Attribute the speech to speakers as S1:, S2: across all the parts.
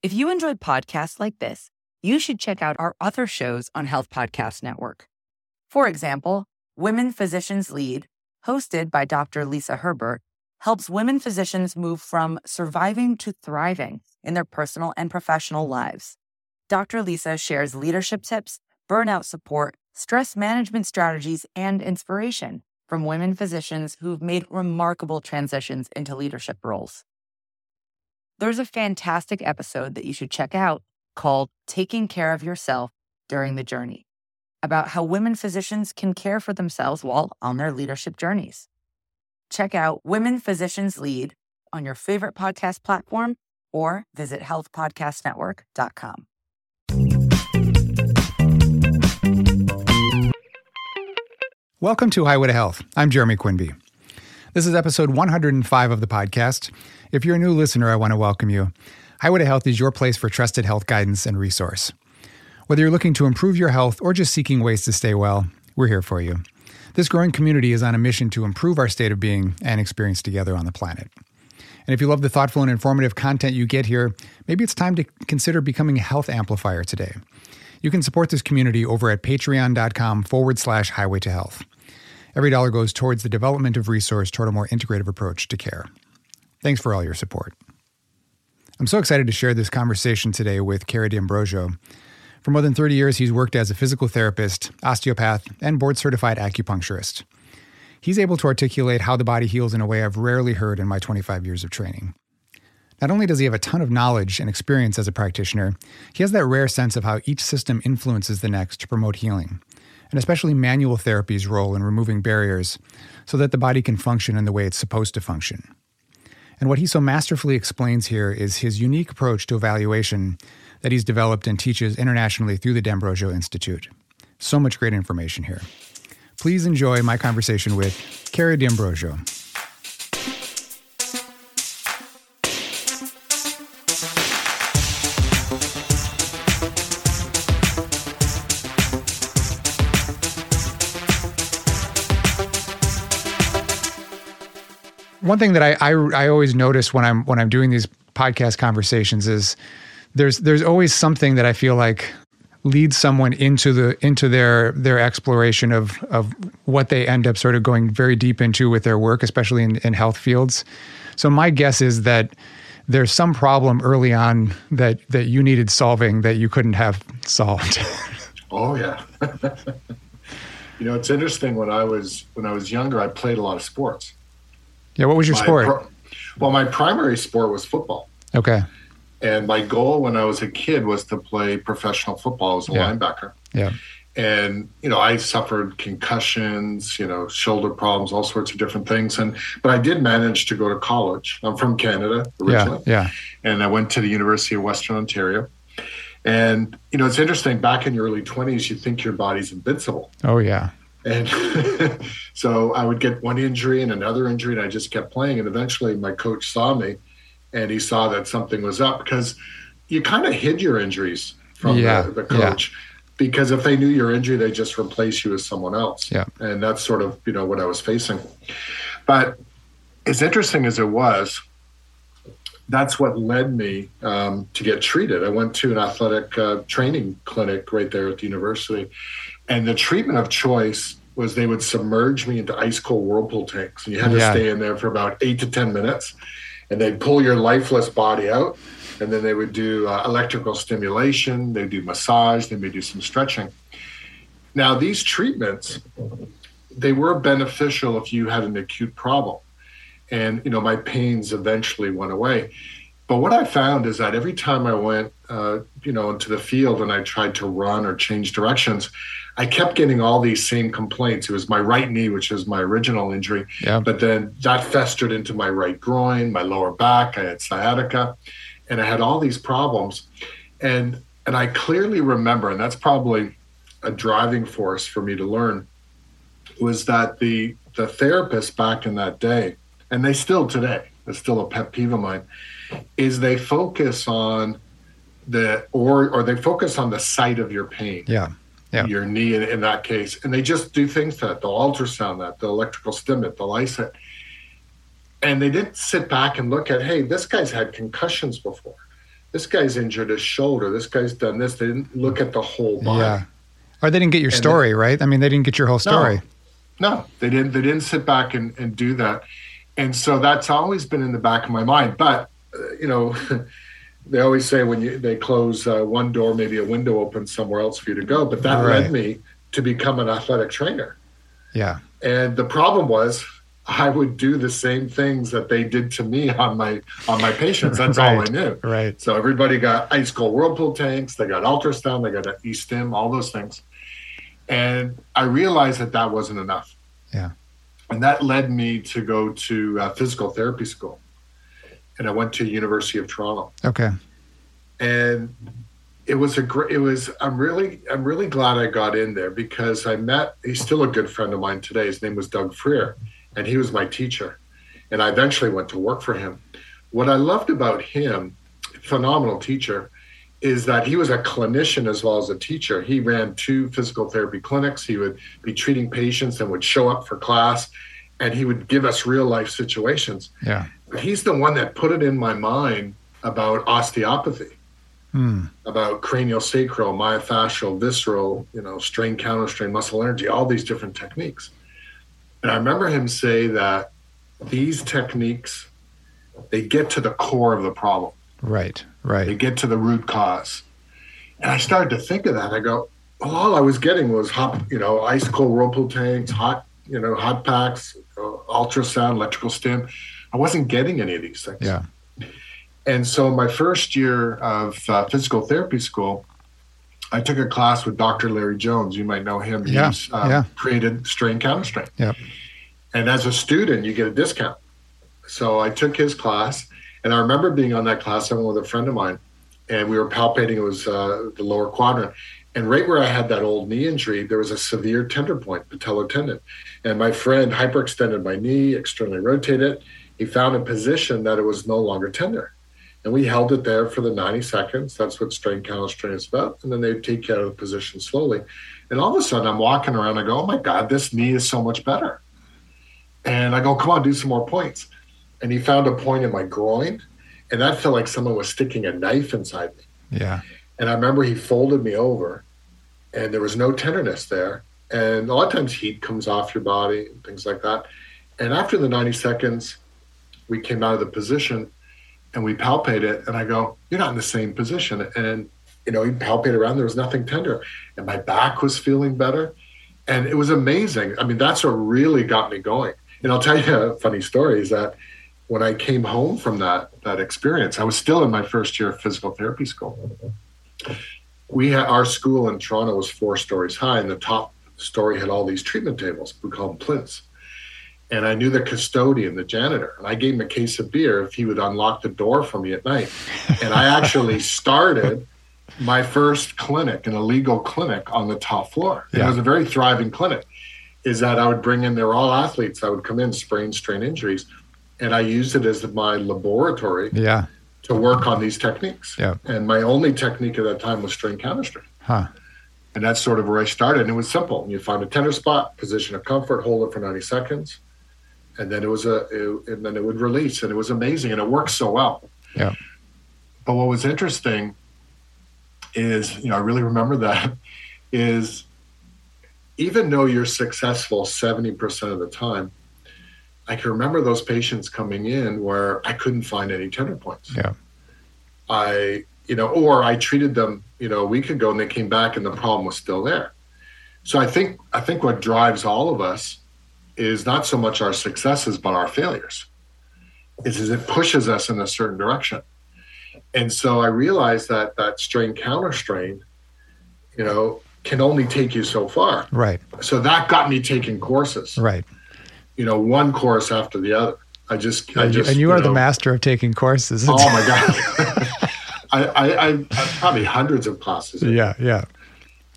S1: If you enjoyed podcasts like this, you should check out our other shows on Health Podcast Network. For example, Women Physicians Lead, hosted by Dr. Lisa Herbert, helps women physicians move from surviving to thriving in their personal and professional lives. Dr. Lisa shares leadership tips, burnout support, stress management strategies, and inspiration from women physicians who've made remarkable transitions into leadership roles. There's a fantastic episode that you should check out called Taking Care of Yourself During the Journey, about how women physicians can care for themselves while on their leadership journeys. Check out Women Physicians Lead on your favorite podcast platform or visit healthpodcastnetwork.com.
S2: Welcome to Highway to Health. I'm Jeremy Quinby. This is episode 105 of the podcast. If you're a new listener, I want to welcome you. Highway to Health is your place for trusted health guidance and resource. Whether you're looking to improve your health or just seeking ways to stay well, we're here for you. This growing community is on a mission to improve our state of being and experience together on the planet. And if you love the thoughtful and informative content you get here, maybe it's time to consider becoming a health amplifier today. You can support this community over at patreon.com/highway to health. Every dollar goes towards the development of resource toward a more integrative approach to care. Thanks for all your support. I'm so excited to share this conversation today with Cary D'Ambrosio. For more than 30 years, he's worked as a physical therapist, osteopath, and board-certified acupuncturist. He's able to articulate how the body heals in a way I've rarely heard in my 25 years of training. Not only does he have a ton of knowledge and experience as a practitioner, he has that rare sense of how each system influences the next to promote healing, and especially manual therapy's role in removing barriers so that the body can function in the way it's supposed to function. And what he so masterfully explains here is his unique approach to evaluation that he's developed and teaches internationally through the D'Ambrosio Institute. So much great information here. Please enjoy my conversation with Cary D'Ambrosio. One thing that I always notice when I'm doing these podcast conversations is there's always something that I feel like leads someone into their exploration of what they end up sort of going very deep into with their work, especially in health fields. So my guess is that there's some problem early on that you needed solving that you couldn't have solved.
S3: Oh yeah. It's interesting. When I was younger, I played a lot of sports.
S2: Yeah, what was your sport?
S3: My primary sport was football.
S2: Okay.
S3: And my goal when I was a kid was to play professional football as a linebacker.
S2: Yeah.
S3: And, I suffered concussions, shoulder problems, all sorts of different things. But I did manage to go to college. I'm from Canada originally.
S2: Yeah.
S3: And I went to the University of Western Ontario. And, it's interesting, back in your early 20s, you think your body's invincible.
S2: Oh, yeah.
S3: And so I would get one injury and another injury, and I just kept playing. And eventually my coach saw me, and he saw that something was up, because you kind of hid your injuries from the coach. Yeah. Because if they knew your injury, they just replace you with someone else.
S2: Yeah.
S3: And that's sort of, what I was facing. But as interesting as it was, that's what led me to get treated. I went to an athletic training clinic right there at the university. And the treatment of choice was they would submerge me into ice cold whirlpool tanks. And you had to stay in there for about 8 to 10 minutes. And they'd pull your lifeless body out. And then they would do electrical stimulation. They'd do massage. They may do some stretching. Now, these treatments, they were beneficial if you had an acute problem. And, my pains eventually went away. But what I found is that every time I went, into the field and I tried to run or change directions, I kept getting all these same complaints. It was my right knee, which was my original injury. Yeah. But then that festered into my right groin, my lower back. I had sciatica, and I had all these problems. And I clearly remember, and that's probably a driving force for me to learn, was that the therapist back in that day, and they still today, it's still a pet peeve of mine, is they focus on they focus on the site of your pain.
S2: Yeah.
S3: Your knee in that case. And they just do things to that. They'll ultrasound that, they'll electrical stim it, they'll ice it. And they didn't sit back and look at, hey, this guy's had concussions before. this guy's injured his shoulder. This guy's done this. They didn't look at the whole body.
S2: Yeah. Or they didn't get your story, right? I mean, they didn't get your whole story.
S3: No, they didn't. They didn't sit back and do that. And so that's always been in the back of my mind. But, they always say when they close one door, maybe a window opens somewhere else for you to go. But that led me to become an athletic trainer.
S2: Yeah.
S3: And the problem was I would do the same things that they did to me on my patients. That's all I knew.
S2: Right.
S3: So everybody got ice cold whirlpool tanks. They got ultrasound. They got an e-stim, all those things. And I realized that wasn't enough.
S2: Yeah.
S3: And that led me to go to physical therapy school. And I went to University of Toronto.
S2: Okay.
S3: And I'm really glad I got in there because he's still a good friend of mine today. His name was Doug Freer, and he was my teacher. And I eventually went to work for him. What I loved about him, phenomenal teacher, is that he was a clinician as well as a teacher. He ran 2 physical therapy clinics. He would be treating patients and would show up for class, and he would give us real life situations.
S2: Yeah.
S3: But he's the one that put it in my mind about osteopathy, about craniosacral, myofascial, visceral, strain, counterstrain, muscle energy, all these different techniques. And I remember him say that these techniques, they get to the core of the problem.
S2: Right.
S3: They get to the root cause. And I started to think of that. I go, well, all I was getting was hot, ice cold whirlpool tanks, hot packs, ultrasound, electrical stim. I wasn't getting any of these things.
S2: Yeah.
S3: And so my first year of physical therapy school, I took a class with Dr. Larry Jones. You might know him. He's created Strain Counterstrain.
S2: Yep.
S3: And as a student, you get a discount. So I took his class, and I remember being on that class. I went with a friend of mine, and we were palpating. It was the lower quadrant. And right where I had that old knee injury, there was a severe tender point, patellar tendon. And my friend hyperextended my knee, externally rotated it. He found a position that it was no longer tender. And we held it there for the 90 seconds. That's what strain counterstrain is about. And then they take you out of the position slowly. And all of a sudden I'm walking around, I go, oh my God, this knee is so much better. And I go, come on, do some more points. And he found a point in my groin, and that felt like someone was sticking a knife inside me.
S2: Yeah.
S3: And I remember he folded me over, and there was no tenderness there. And a lot of times heat comes off your body and things like that. And after the 90 seconds, we came out of the position and we palpated it. And I go, you're not in the same position. And, he palpated around, there was nothing tender. And my back was feeling better. And it was amazing. I mean, that's what really got me going. And I'll tell you a funny story is that when I came home from that experience, I was still in my first year of physical therapy school. Our school in Toronto was 4 stories high, and the top story had all these treatment tables. We call them plinths. And I knew the custodian, the janitor, and I gave him a case of beer if he would unlock the door for me at night. And I actually started my first clinic, an illegal clinic on the top floor. Yeah. It was a very thriving clinic. Is that I would bring in, they were all athletes. I would come in, sprain, strain injuries. And I used it as my laboratory to work on these techniques. Yeah. And my only technique at that time was strain counterstrain.
S2: Huh.
S3: And that's sort of where I started. And it was simple. You find a tender spot, position of comfort, hold it for 90 seconds. And then and then it would release. And it was amazing. And it worked so well.
S2: Yeah.
S3: But what was interesting is, I really remember that, is even though you're successful 70% of the time, I can remember those patients coming in where I couldn't find any tender points.
S2: Yeah.
S3: Or I treated them, a week ago and they came back and the problem was still there. So I think what drives all of us is not so much our successes, but our failures. Is it pushes us in a certain direction. And so I realized that strain counterstrain, can only take you so far.
S2: Right.
S3: So that got me taking courses.
S2: Right.
S3: One course after the other.
S2: And you are the master of taking courses.
S3: Oh my God. I probably hundreds of classes.
S2: Yeah.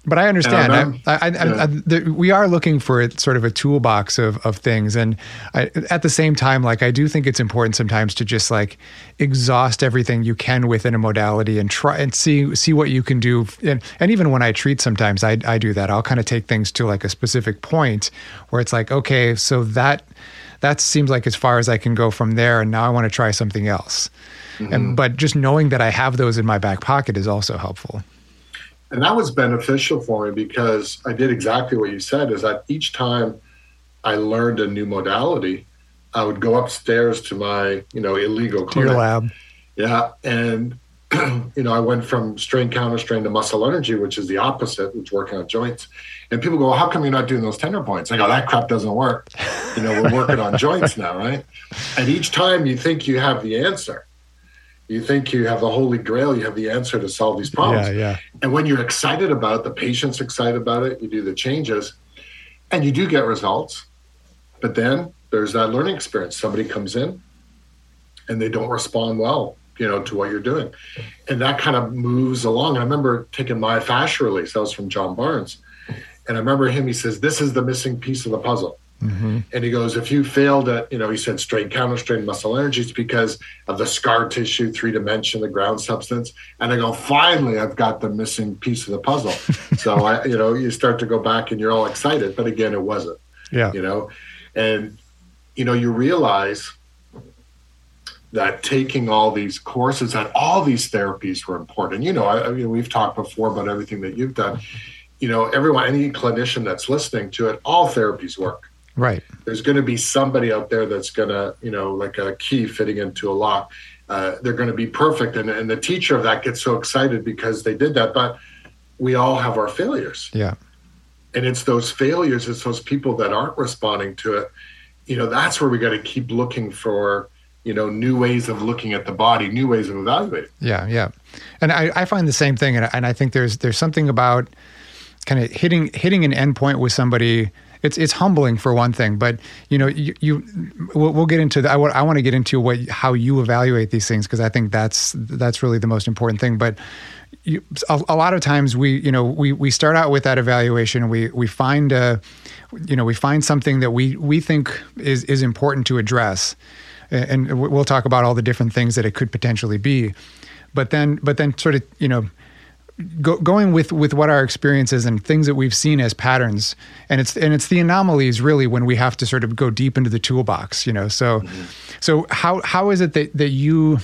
S2: But I understand.
S3: Yeah.
S2: We are looking for sort of a toolbox of things, and at the same time, like I do think it's important sometimes to just like exhaust everything you can within a modality and try and see what you can do. And even when I treat, sometimes I do that. I'll kind of take things to like a specific point where it's like, okay, so that seems like as far as I can go from there, and now I want to try something else. But just knowing that I have those in my back pocket is also helpful.
S3: And that was beneficial for me because I did exactly what you said, is that each time I learned a new modality, I would go upstairs to my, illegal clinic.
S2: To your lab.
S3: Yeah. And, I went from strain counter strain to muscle energy, which is the opposite, which is working on joints. And people go, well, how come you're not doing those tender points? I go, that crap doesn't work. We're working on joints now, right? And each time you think you have the answer. You think you have the holy grail, you have the answer to solve these problems.
S2: Yeah.
S3: And when you're excited about it, the patient's excited about it, you do the changes, and you do get results. But then there's that learning experience. Somebody comes in and they don't respond well, to what you're doing. And that kind of moves along. And I remember taking myofascial release. That was from John Barnes. And I remember he says, this is the missing piece of the puzzle. And he goes, if you failed at, he said strain counter strain muscle energy, it's because of the scar tissue, 3-dimension, the ground substance. And I go, finally, I've got the missing piece of the puzzle. So you start to go back and you're all excited, but again, it wasn't.
S2: Yeah.
S3: And you realize that taking all these courses and all these therapies were important. We've talked before about everything that you've done. Everyone, any clinician that's listening to it, all therapies work.
S2: Right.
S3: There's going to be somebody out there that's going to, like a key fitting into a lock. They're going to be perfect. And the teacher of that gets so excited because they did that. But we all have our failures.
S2: Yeah.
S3: And it's those failures, it's those people that aren't responding to it. That's where we got to keep looking for, new ways of looking at the body, new ways of evaluating.
S2: Yeah. And I find the same thing. And I think there's something about kind of hitting an endpoint with somebody. It's humbling for one thing, but we'll get into that. I want to get into how you evaluate these things, because I think that's really the most important thing. But a lot of times we start out with that evaluation. We find something that we think is important to address, and we'll talk about all the different things that it could potentially be. But then sort of going with what our experience is and things that we've seen as patterns, and it's the anomalies really when we have to sort of go deep into the toolbox, So how is it that you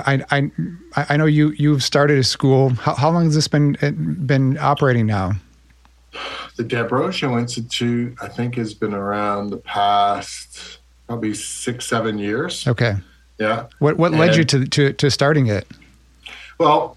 S2: I know you've started a school. How long has this been operating now?
S3: The D'Ambrosio Institute, I think, has been around the past probably 6-7 years.
S2: Okay.
S3: Yeah.
S2: What led you to starting it?
S3: Well,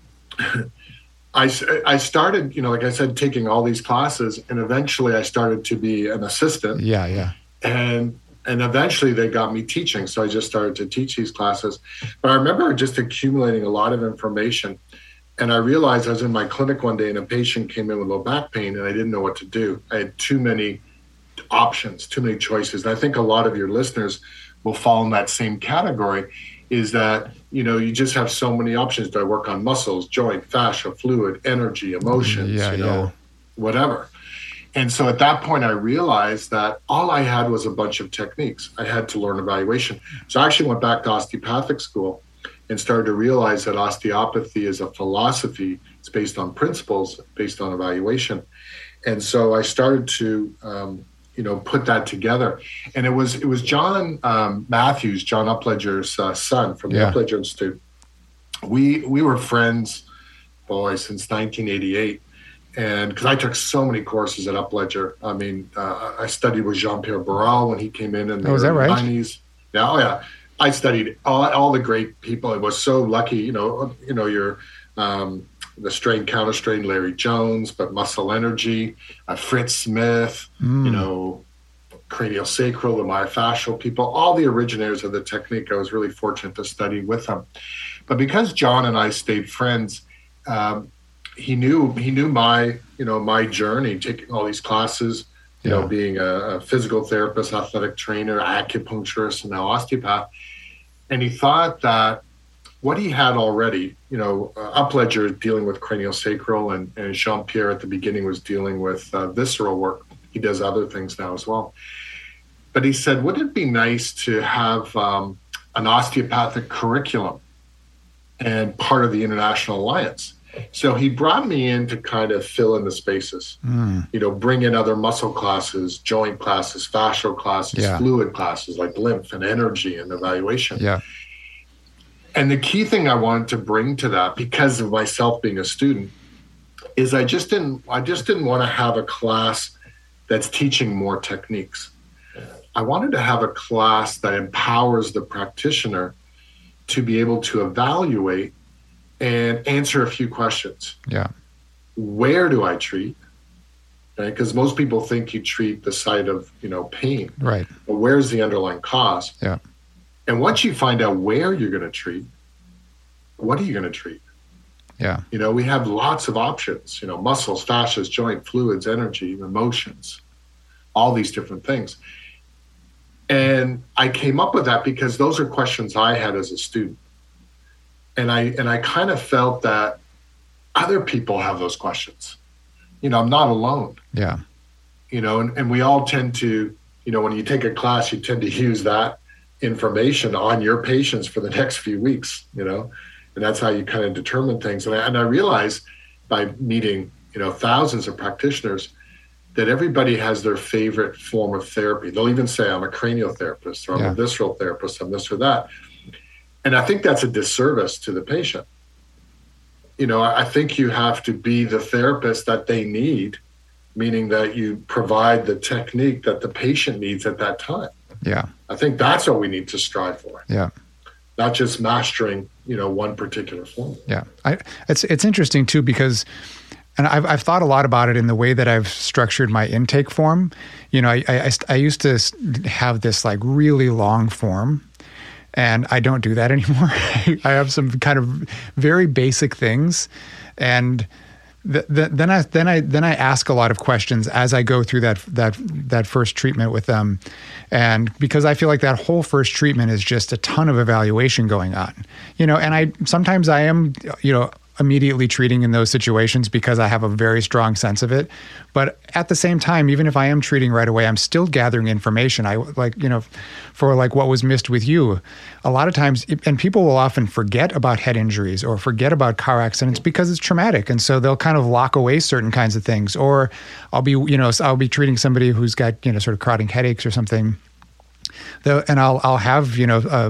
S3: I started, like I said, taking all these classes, and eventually I started to be an assistant.
S2: Yeah.
S3: And eventually they got me teaching. So I just started to teach these classes. But I remember just accumulating a lot of information. And I realized I was in my clinic one day and a patient came in with low back pain and I didn't know what to do. I had too many options, too many choices. And I think a lot of your listeners will fall in that same category, is that, you just have so many options. Do I work on muscles, joint, fascia, fluid, energy, emotions, whatever. And so at that point, I realized that all I had was a bunch of techniques. I had to learn evaluation. So I actually went back to osteopathic school and started to realize that osteopathy is a philosophy. It's based on principles, based on evaluation. And so I started to, put that together. And it was John Matthews, John Upledger's son from the Upledger Institute. We were friends, since 1988. And because I took so many courses at Upledger. I mean, I studied with Jean-Pierre Barral when he came in the
S2: is that right?
S3: 90s. Yeah, I studied all the great people. I was so lucky, you're the strain counter strain, Larry Jones, but muscle energy, Fritz Smith, cranial sacral, the myofascial people, all the originators of the technique. I was really fortunate to study with them. But because John and I stayed friends, he knew my my journey, taking all these classes, being a physical therapist, athletic trainer, acupuncturist, and now osteopath. And he thought that what he had already, Upledger dealing with craniosacral, and Jean-Pierre at the beginning was dealing with visceral work. He does other things now as well. But he said, wouldn't it be nice to have an osteopathic curriculum and part of the International Alliance? So he brought me in to kind of fill in the spaces, bring in other muscle classes, joint classes, fascial classes, fluid classes like lymph and energy and evaluation.
S2: Yeah.
S3: And the key thing I wanted to bring to that, because of myself being a student, is I just didn't want to have a class that's teaching more techniques. I wanted to have a class that empowers the practitioner to be able to evaluate and answer a few questions.
S2: Yeah.
S3: Where do I treat? Right? Because most people think you treat the site of, pain.
S2: Right.
S3: But where's the underlying cause?
S2: Yeah.
S3: And once you find out where you're going to treat, what are you going to treat?
S2: Yeah.
S3: We have lots of options, muscles, fascias, joint, fluids, energy, emotions, all these different things. And I came up with that because those are questions I had as a student. And I kind of felt that other people have those questions. I'm not alone.
S2: Yeah.
S3: And we all tend to, when you take a class, you tend to use that information on your patients for the next few weeks, and that's how you kind of determine things. And I realized by meeting, thousands of practitioners that everybody has their favorite form of therapy. They'll even say, I'm a craniotherapist, or I'm a visceral therapist, I'm this or that. And I think that's a disservice to the patient. I think you have to be the therapist that they need, meaning that you provide the technique that the patient needs at that time.
S2: Yeah.
S3: I think that's what we need to strive for.
S2: Yeah.
S3: Not just mastering, one particular form.
S2: Yeah. It's interesting too, because, and I've thought a lot about it in the way that I've structured my intake form. I used to have this like really long form, and I don't do that anymore. I have some kind of very basic things, and then I ask a lot of questions as I go through that first treatment with them. And because I feel like that whole first treatment is just a ton of evaluation going on, and sometimes I am, immediately treating in those situations because I have a very strong sense of it. But at the same time, even if I am treating right away, I'm still gathering information. For what was missed with you, a lot of times, and people will often forget about head injuries or forget about car accidents because it's traumatic. And so they'll kind of lock away certain kinds of things. Or I'll be treating somebody who's got, sort of chronic headaches or something. And I'll have,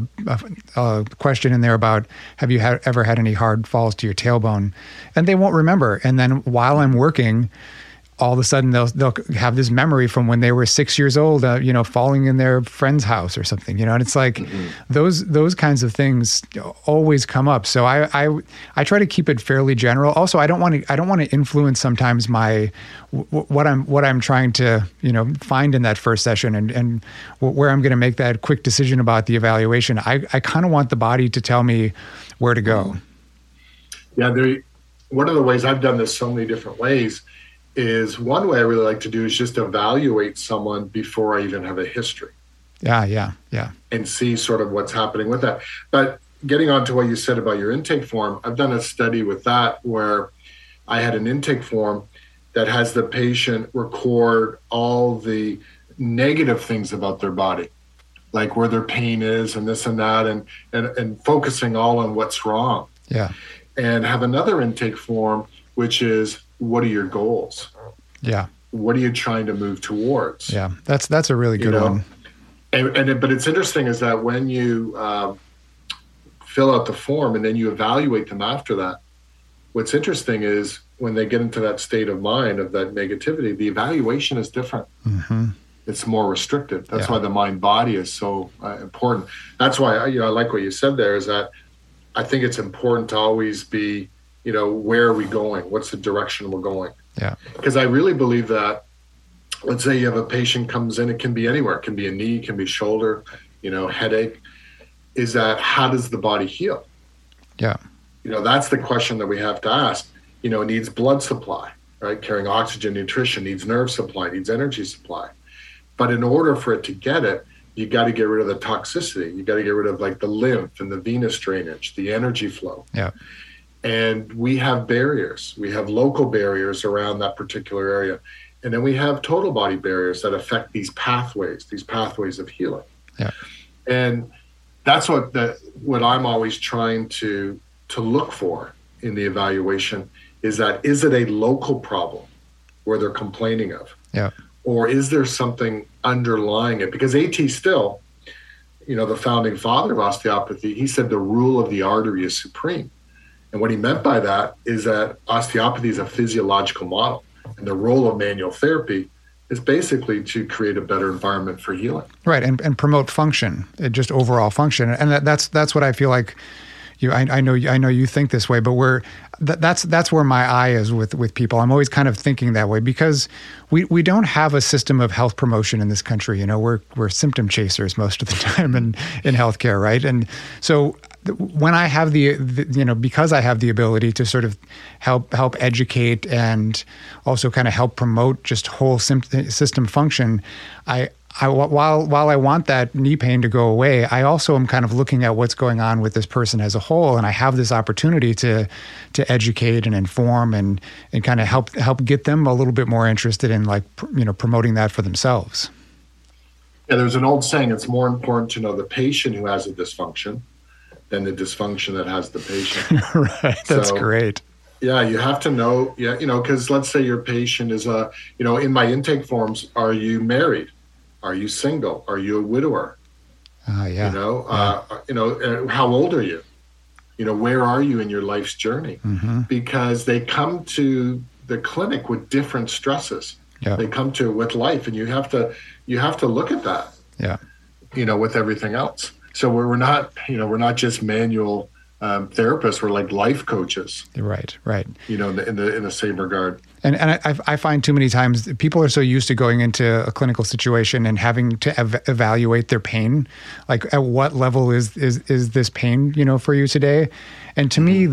S2: a question in there about, have you ever had any hard falls to your tailbone? And they won't remember. And then while I'm working, all of a sudden they'll have this memory from when they were 6 years old, falling in their friend's house or something, and it's like those kinds of things always come up. So I try to keep it fairly general. Also, I don't want to influence sometimes my what I'm trying to find in that first session and where I'm going to make that quick decision about the evaluation. I kind of want the body to tell me where to go.
S3: Yeah, one of the ways I've done this so many different ways is one way I really like to do is just evaluate someone before I even have a history.
S2: Yeah.
S3: And see sort of what's happening with that. But getting on to what you said about your intake form, I've done a study with that where I had an intake form that has the patient record all the negative things about their body, like where their pain is and this and that, and focusing all on what's wrong.
S2: Yeah.
S3: And have another intake form, which is, what are your goals?
S2: Yeah.
S3: What are you trying to move towards?
S2: Yeah, that's a really good one.
S3: But it's interesting is that when you fill out the form and then you evaluate them after that, what's interesting is when they get into that state of mind of that negativity, the evaluation is different. Mm-hmm. It's more restrictive. That's why the mind-body is so important. That's why I like what you said there, is that I think it's important to always be, where are we going? What's the direction we're going?
S2: Yeah.
S3: Because I really believe that, let's say you have a patient comes in, it can be anywhere. It can be a knee, it can be shoulder, headache. Is that, how does the body heal?
S2: Yeah.
S3: That's the question that we have to ask. It needs blood supply, right? Carrying oxygen, nutrition, needs nerve supply, needs energy supply. But in order for it to get it, you got to get rid of the toxicity. You got to get rid of like the lymph and the venous drainage, the energy flow.
S2: Yeah.
S3: And we have barriers. We have local barriers around that particular area. And then we have total body barriers that affect these pathways of healing.
S2: Yeah.
S3: And that's what I'm always trying to look for in the evaluation is it a local problem where they're complaining of?
S2: Yeah.
S3: Or is there something underlying it? Because A.T. Still, the founding father of osteopathy, he said the rule of the artery is supreme. And what he meant by that is that osteopathy is a physiological model. And the role of manual therapy is basically to create a better environment for healing.
S2: Right, and promote function, just overall function. And that's what I feel like. I know you think this way, but that's where my eye is with people. I'm always kind of thinking that way because we don't have a system of health promotion in this country. We're symptom chasers most of the time in healthcare, right? And so when I have because I have the ability to sort of help educate and also kind of help promote just whole system function, while I want that knee pain to go away, I also am kind of looking at what's going on with this person as a whole, and I have this opportunity to educate and inform and kind of help get them a little bit more interested in promoting that for themselves.
S3: Yeah, there's an old saying: it's more important to know the patient who has a dysfunction than the dysfunction that has the patient.
S2: Right, that's great.
S3: Yeah, you have to know. Yeah, because let's say your patient is in my intake forms, are you married? Are you single? Are you a widower?
S2: Yeah.
S3: How old are you? Where are you in your life's journey?
S2: Mm-hmm.
S3: Because they come to the clinic with different stresses.
S2: Yeah.
S3: They come to with life, and you have to look at that.
S2: Yeah.
S3: With everything else. So we're not just manual therapists. We're like life coaches.
S2: Right.
S3: In the same regard.
S2: And I find too many times people are so used to going into a clinical situation and having to evaluate their pain, like at what level is this pain, for you today? And to me,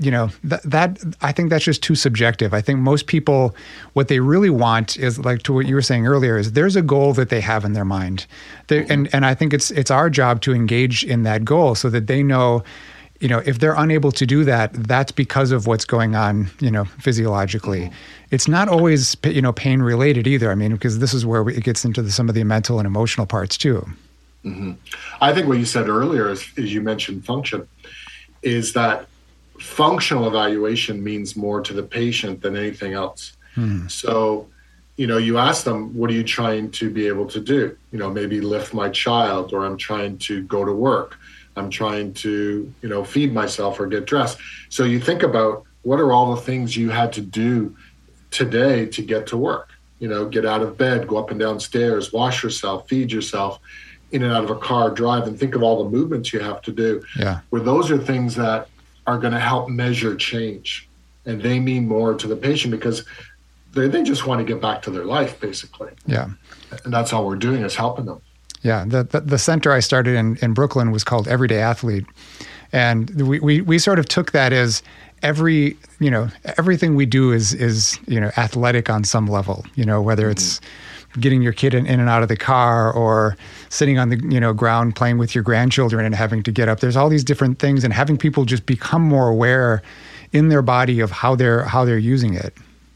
S2: that I think that's just too subjective. I think most people, what they really want is, like to what you were saying earlier, is there's a goal that they have in their mind, and I think it's our job to engage in that goal so that they know. If they're unable to do that, that's because of what's going on, physiologically. Mm-hmm. It's not always, pain related either. I mean, because this is where it gets into some of the mental and emotional parts too.
S3: Mm-hmm. I think what you said earlier is you mentioned function, is that functional evaluation means more to the patient than anything else.
S2: Hmm.
S3: So, you ask them, what are you trying to be able to do? Maybe lift my child, or I'm trying to go to work. I'm trying to, feed myself or get dressed. So you think about what are all the things you had to do today to get to work? Get out of bed, go up and down stairs, wash yourself, feed yourself, in and out of a car, drive, and think of all the movements you have to do.
S2: Yeah.
S3: Where those are things that are going to help measure change. And they mean more to the patient because they just want to get back to their life, basically.
S2: Yeah.
S3: And that's all we're doing is helping them.
S2: Yeah, the center I started in Brooklyn was called Everyday Athlete, and we sort of took that as everything we do is athletic on some level. Whether it's getting your kid in and out of the car or sitting on the ground playing with your grandchildren and having to get up. There's all these different things, and having people just become more aware in their body of how they're using it,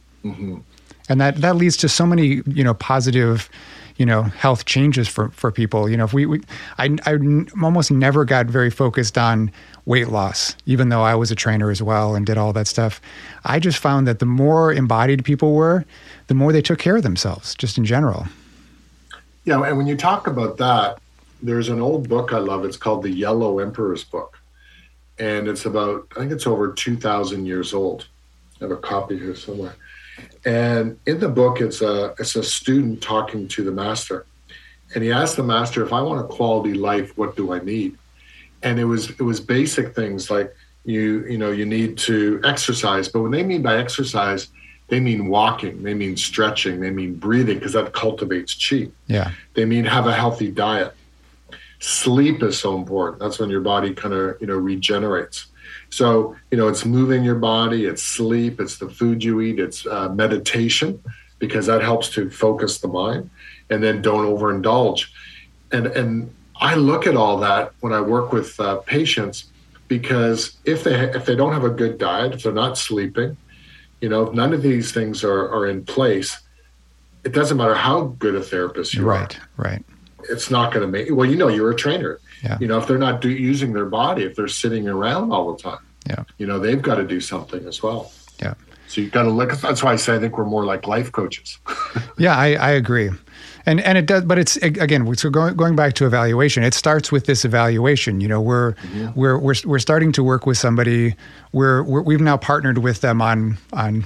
S2: and that leads to so many positive. Health changes for people. If I almost never got very focused on weight loss, even though I was a trainer as well and did all that stuff. I just found that the more embodied people were, the more they took care of themselves, just in general.
S3: Yeah, and when you talk about that, there's an old book I love. It's called The Yellow Emperor's Book. And it's I think it's over 2,000 years old. I have a copy here somewhere. And in the book, it's a student talking to the master. And he asked the master, if I want a quality life, what do I need? And it was basic things like you need to exercise. But when they mean by exercise, they mean walking, they mean stretching, they mean breathing, because that cultivates chi.
S2: Yeah.
S3: They mean have a healthy diet. Sleep is so important. That's when your body kind of, regenerates. So, it's moving your body, it's sleep, it's the food you eat, it's meditation, because that helps to focus the mind, and then don't overindulge. And I look at all that when I work with patients, because if they don't have a good diet, if they're not sleeping, if none of these things are in place, it doesn't matter how good a therapist you are.
S2: Right.
S3: It's not going to make, well, you're a trainer.
S2: Yeah.
S3: If they're not using their body, if they're sitting around all the time, they've got to do something as well.
S2: Yeah.
S3: So you've got to look, that's why I say I think we're more like life coaches.
S2: Yeah, I agree. And it does, but it's, again, so going back to evaluation, it starts with this evaluation. We're starting to work with somebody. We've now partnered with them on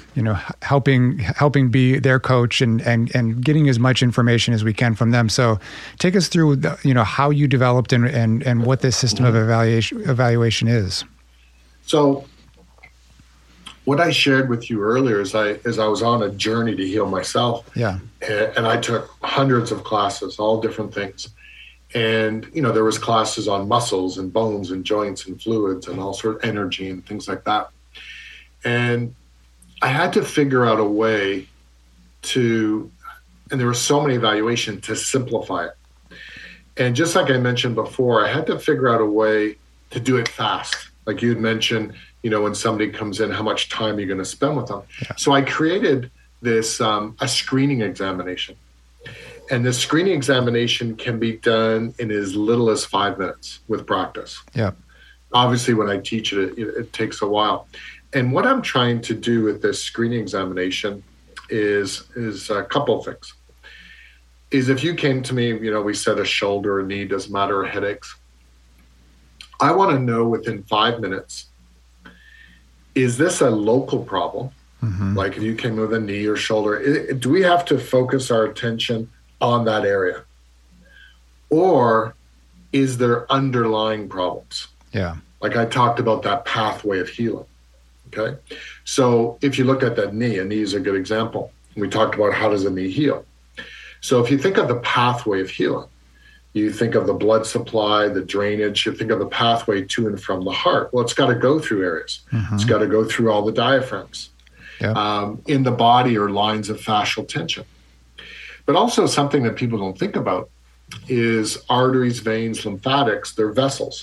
S2: helping be their coach and getting as much information as we can from them. So take us through how you developed and what this system of evaluation is.
S3: So what I shared with you earlier is I was on a journey to heal myself.
S2: Yeah.
S3: And I took hundreds of classes, all different things. And, there was classes on muscles and bones and joints and fluids and all sort of energy and things like that. And I had to figure out a way and there were so many evaluations, to simplify it. And just like I mentioned before, I had to figure out a way to do it fast. Like you had mentioned, when somebody comes in, how much time you're going to spend with them. Yeah. So I created this, a screening examination. And the screening examination can be done in as little as 5 minutes with practice. Yeah. Obviously, when I teach it takes a while. And what I'm trying to do with this screening examination is a couple of things. Is if you came to me, we said a shoulder, a knee, doesn't matter, or headaches. I want to know within 5 minutes, is this a local problem? Mm-hmm. Like if you came with a knee or shoulder, do we have to focus our attention on that area? Or is there underlying problems? Yeah. Like I talked about that pathway of healing. Okay. So if you look at that knee, a knee is a good example. We talked about how does a knee heal? So if you think of the pathway of healing, you think of the blood supply, the drainage, you think of the pathway to and from the heart. Well, it's got to go through areas. Mm-hmm. It's got to go through all the diaphragms. Yep. In the body are lines of fascial tension. But also something that people don't think about is arteries, veins, lymphatics, they're vessels.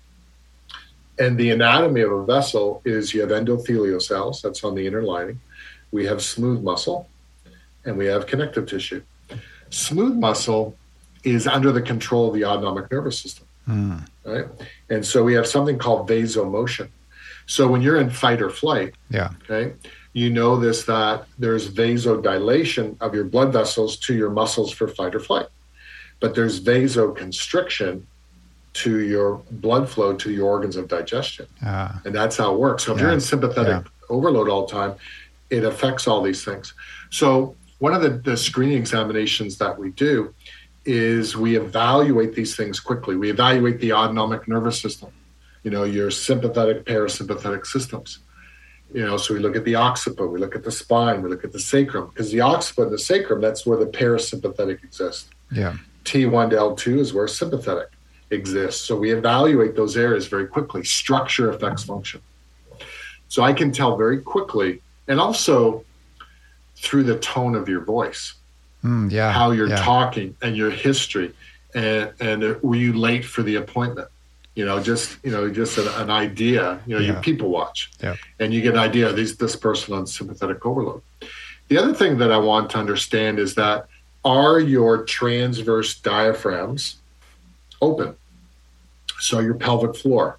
S3: And the anatomy of a vessel is you have endothelial cells, that's on the inner lining. We have smooth muscle, and we have connective tissue. Smooth muscle is under the control of the autonomic nervous system, right? And so we have something called vasomotion. So when you're in fight or flight, okay, you know that there's vasodilation of your blood vessels to your muscles for fight or flight, but there's vasoconstriction to your blood flow to your organs of digestion. And that's how it works. So if you're in sympathetic overload all the time, it affects all these things. So one of the screening examinations that we do is we evaluate these things quickly. We evaluate the autonomic nervous system, your sympathetic, parasympathetic systems. So we look at the occiput, we look at the spine, we look at the sacrum, because the occiput and the sacrum, that's where the parasympathetic exists. Yeah. T1 to L2 is where sympathetic exists. So we evaluate those areas very quickly. Structure affects function. So I can tell very quickly, and also through the tone of your voice, how you're talking and your history, and were you late for the appointment? Just an idea. You people watch, and you get an idea of this person on sympathetic overload. The other thing that I want to understand is that are your transverse diaphragms open? So your pelvic floor,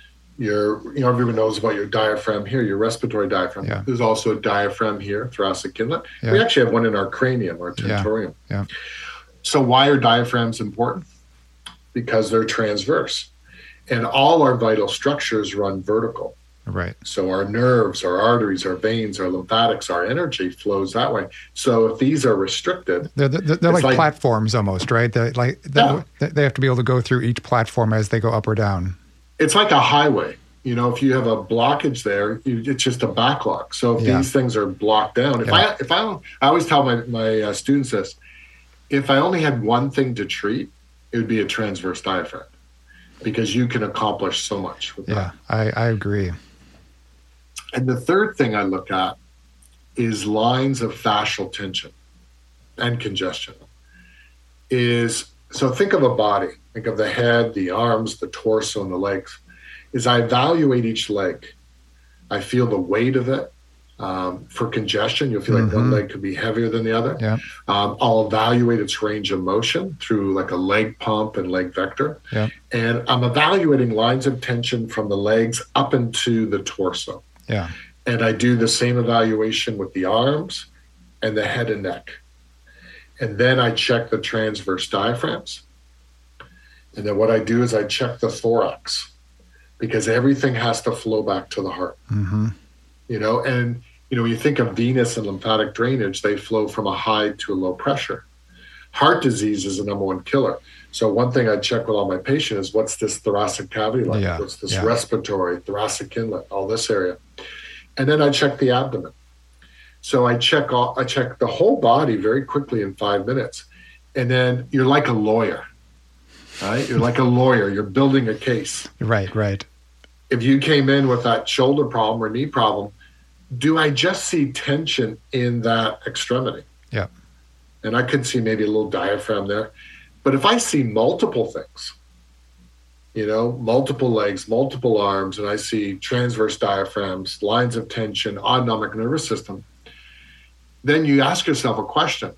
S3: everyone knows about your diaphragm here, your respiratory diaphragm. Yeah. There's also a diaphragm here, thoracic inlet. Yeah. We actually have one in our cranium, our tentorium. Yeah. So why are diaphragms important? Because they're transverse. And all our vital structures run vertical. Right. So our nerves, our arteries, our veins, our lymphatics, our energy flows that way. So if these are restricted,
S2: they're like platforms almost, right? They have to be able to go through each platform as they go up or down.
S3: It's like a highway. If you have a blockage there, it's just a backlog. So if these things are blocked down, I always tell my students this: if I only had one thing to treat, it would be a transverse diaphragm, because you can accomplish so much with that.
S2: I agree.
S3: And the third thing I look at is lines of fascial tension and congestion. So think of a body, think of the head, the arms, the torso, and the legs. As I evaluate each leg, I feel the weight of it. For congestion, you'll feel like one leg could be heavier than the other.
S2: Yeah.
S3: I'll evaluate its range of motion through like a leg pump and leg vector.
S2: Yeah.
S3: And I'm evaluating lines of tension from the legs up into the torso.
S2: Yeah.
S3: And I do the same evaluation with the arms and the head and neck. And then I check the transverse diaphragms. And then what I do is I check the thorax, because everything has to flow back to the heart. And when you think of venous and lymphatic drainage, they flow from a high to a low pressure. Heart disease is the number one killer. So one thing I check with all my patients is, what's this thoracic cavity like?
S2: Yeah.
S3: What's this respiratory, thoracic inlet, all this area. And then I check the abdomen. So I check the whole body very quickly in 5 minutes. And then you're like a lawyer, right? You're like a lawyer. You're building a case.
S2: Right.
S3: If you came in with that shoulder problem or knee problem, do I just see tension in that extremity?
S2: Yeah.
S3: And I could see maybe a little diaphragm there. But if I see multiple things, multiple legs, multiple arms, and I see transverse diaphragms, lines of tension, autonomic nervous system, then you ask yourself a question.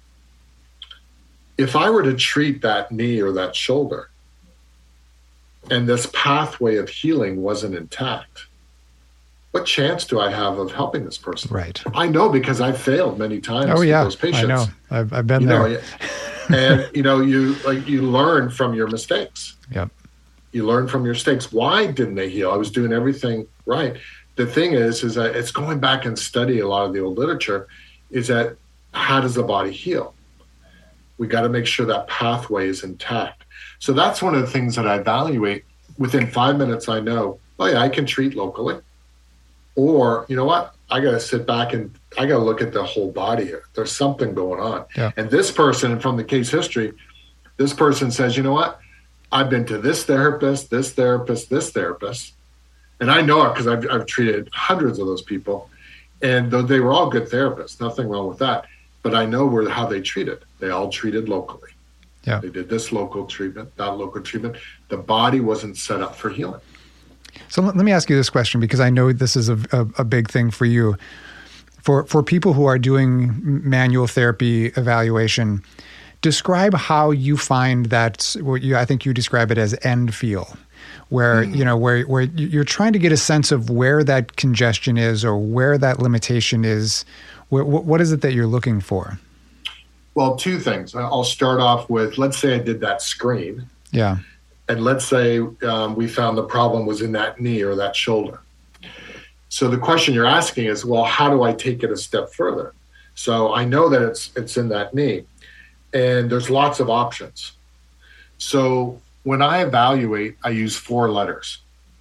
S3: If I were to treat that knee or that shoulder, and this pathway of healing wasn't intact, what chance do I have of helping this person?
S2: Right.
S3: I know, because I've failed many times with those patients.
S2: I know. I've been there.
S3: And you learn from your mistakes.
S2: Yep.
S3: You learn from your mistakes. Why didn't they heal? I was doing everything right. The thing is that it's going back and study a lot of the old literature, is that how does the body heal? We got to make sure that pathway is intact. So that's one of the things that I evaluate. Within 5 minutes, I know, I can treat locally. Or, you know what? I got to sit back and I got to look at the whole body here. There's something going on. Yeah. And this person, from the case history, this person says, you know what? I've been to this therapist, this therapist, this therapist. And I know it because I've treated hundreds of those people. And though they were all good therapists, nothing wrong with that. But I know how they treated. They all treated locally.
S2: Yeah.
S3: They did this local treatment, that local treatment. The body wasn't set up for healing.
S2: So let me ask you this question, because I know this is a big thing for you. For people who are doing manual therapy evaluation, describe how you find that, I think you describe it as end feel, where, where you're trying to get a sense of where that congestion is or where that limitation is. What is it that you're looking for?
S3: Well, two things. I'll start off with, let's say I did that screen.
S2: Yeah.
S3: And let's say we found the problem was in that knee or that shoulder. So the question you're asking is, well, how do I take it a step further? So I know that it's in that knee, and there's lots of options. So when I evaluate, I use 4 letters,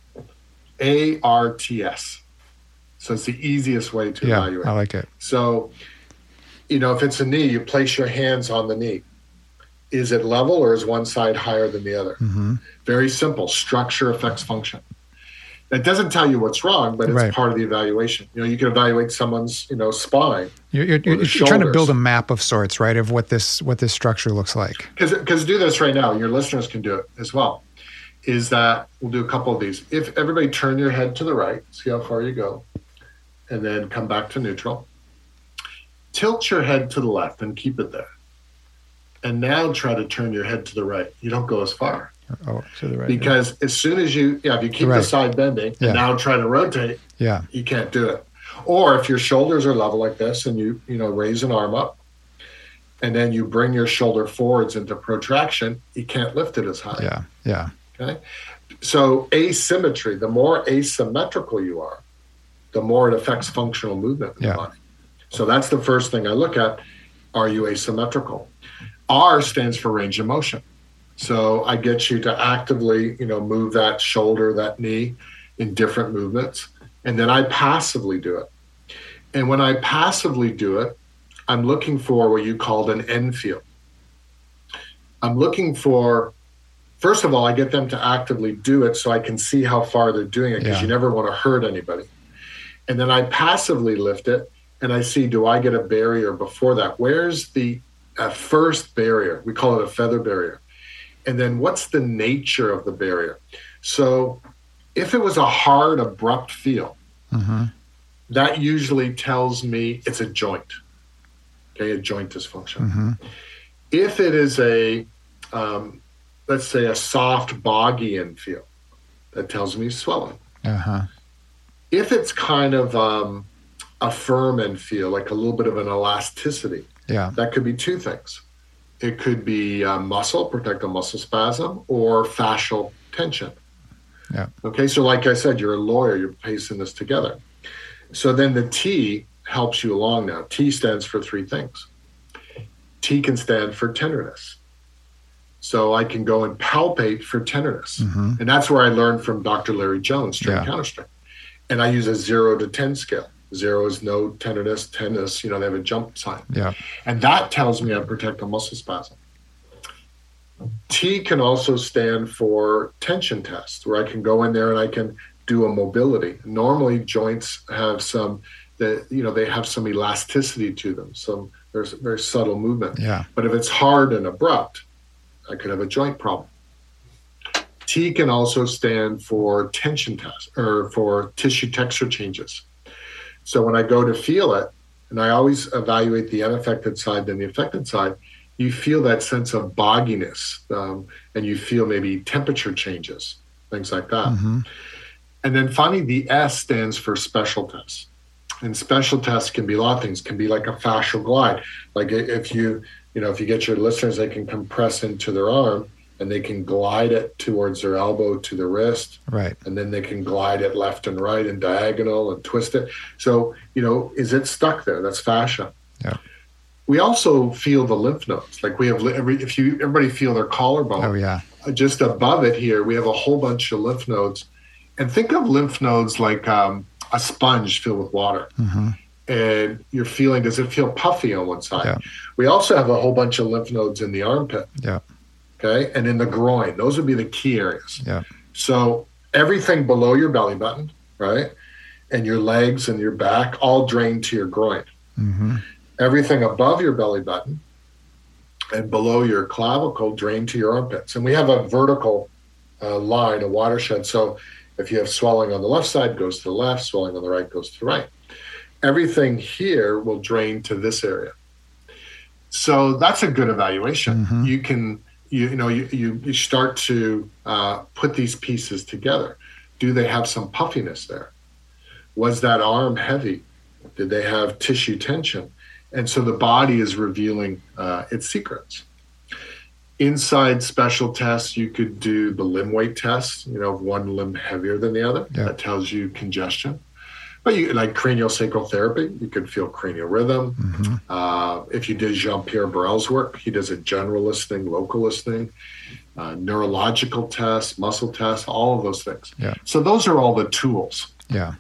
S3: ARTS. So it's the easiest way to evaluate.
S2: I like it.
S3: So, if it's a knee, you place your hands on the knee. Is it level, or is one side higher than the other? Mm-hmm. Very simple. Structure affects function. That doesn't tell you what's wrong, but it's part of the evaluation. You can evaluate someone's, spine. You're
S2: trying to build a map of sorts, right, of what this structure looks like.
S3: Because do this right now. Your listeners can do it as well. Is that we'll do a couple of these. If everybody turn your head to the right, see how far you go, and then come back to neutral. Tilt your head to the left and keep it there. And now try to turn your head to the right. You don't go as far.
S2: Oh, to the right.
S3: Because as soon as if you keep the side bending and now try to rotate, you can't do it. Or if your shoulders are level like this and you raise an arm up and then you bring your shoulder forwards into protraction, you can't lift it as high.
S2: Yeah.
S3: Okay. So asymmetry, the more asymmetrical you are, the more it affects functional movement in the body. So that's the first thing I look at. Are you asymmetrical? R stands for range of motion. So I get you to actively, move that shoulder, that knee in different movements. And then I passively do it. And when I passively do it, I'm looking for what you called an end feel. I'm looking for, first of all, I get them to actively do it so I can see how far they're doing it, because you never want to hurt anybody. And then I passively lift it and I see, do I get a barrier before that? Where's the first barrier? We call it a feather barrier. And then what's the nature of the barrier? So if it was a hard, abrupt feel, that usually tells me it's a joint, okay, a joint dysfunction. If it is a, let's say, a soft, boggy in feel, that tells me swelling. If it's kind of a firm in feel, like a little bit of an elasticity, that could be two things. It could be muscle, protective muscle spasm, or fascial tension. Okay, so like I said, you're a lawyer, you're piecing this together. So then the T helps you along now. T stands for three things. T can stand for tenderness. So I can go and palpate for tenderness. And that's where I learned from Dr. Larry Jones, strength counter strength. And I use a 0 to 10 scale. 0 is no tenderness, 10 is, they have a jump sign. And that tells me I protect a muscle spasm. T can also stand for tension test, where I can go in there and I can do a mobility. Normally joints have they have some elasticity to them. There's very subtle movement. But if it's hard and abrupt, I could have a joint problem. T can also stand for tension test or for tissue texture changes. So when I go to feel it, and I always evaluate the unaffected side then the affected side, you feel that sense of bogginess, and you feel maybe temperature changes, things like that. And then finally, the S stands for special tests. And special tests can be a lot of things. Can be like a fascial glide. Like if you get your listeners, they can compress into their arm and they can glide it towards their elbow to the wrist. And then they can glide it left and right and diagonal and twist it. So, is it stuck there? That's fascia. We also feel the lymph nodes. Like we have, everybody feel their collarbone. Just above it here, we have a whole bunch of lymph nodes. And think of lymph nodes like a sponge filled with water. And you're feeling, does it feel puffy on one side? We also have a whole bunch of lymph nodes in the armpit. Okay. And in the groin, those would be the key areas. So everything below your belly button, right? And your legs and your back all drain to your groin. Everything above your belly button and below your clavicle drain to your armpits. And we have a vertical line, a watershed. So if you have swelling on the left side, goes to the left, swelling on the right, goes to the right. Everything here will drain to this area. So that's a good evaluation. You can, you start to put these pieces together. Do they have some puffiness there? Was that arm heavy? Did they have tissue tension? And so the body is revealing its secrets. Inside special tests, you could do the limb weight test, one limb heavier than the other. That tells you congestion. But you like craniosacral therapy, you could feel cranial rhythm. If you did Jean-Pierre Barrel's work, he does a general listening, local listening, neurological tests, muscle tests, all of those things. So those are all the tools.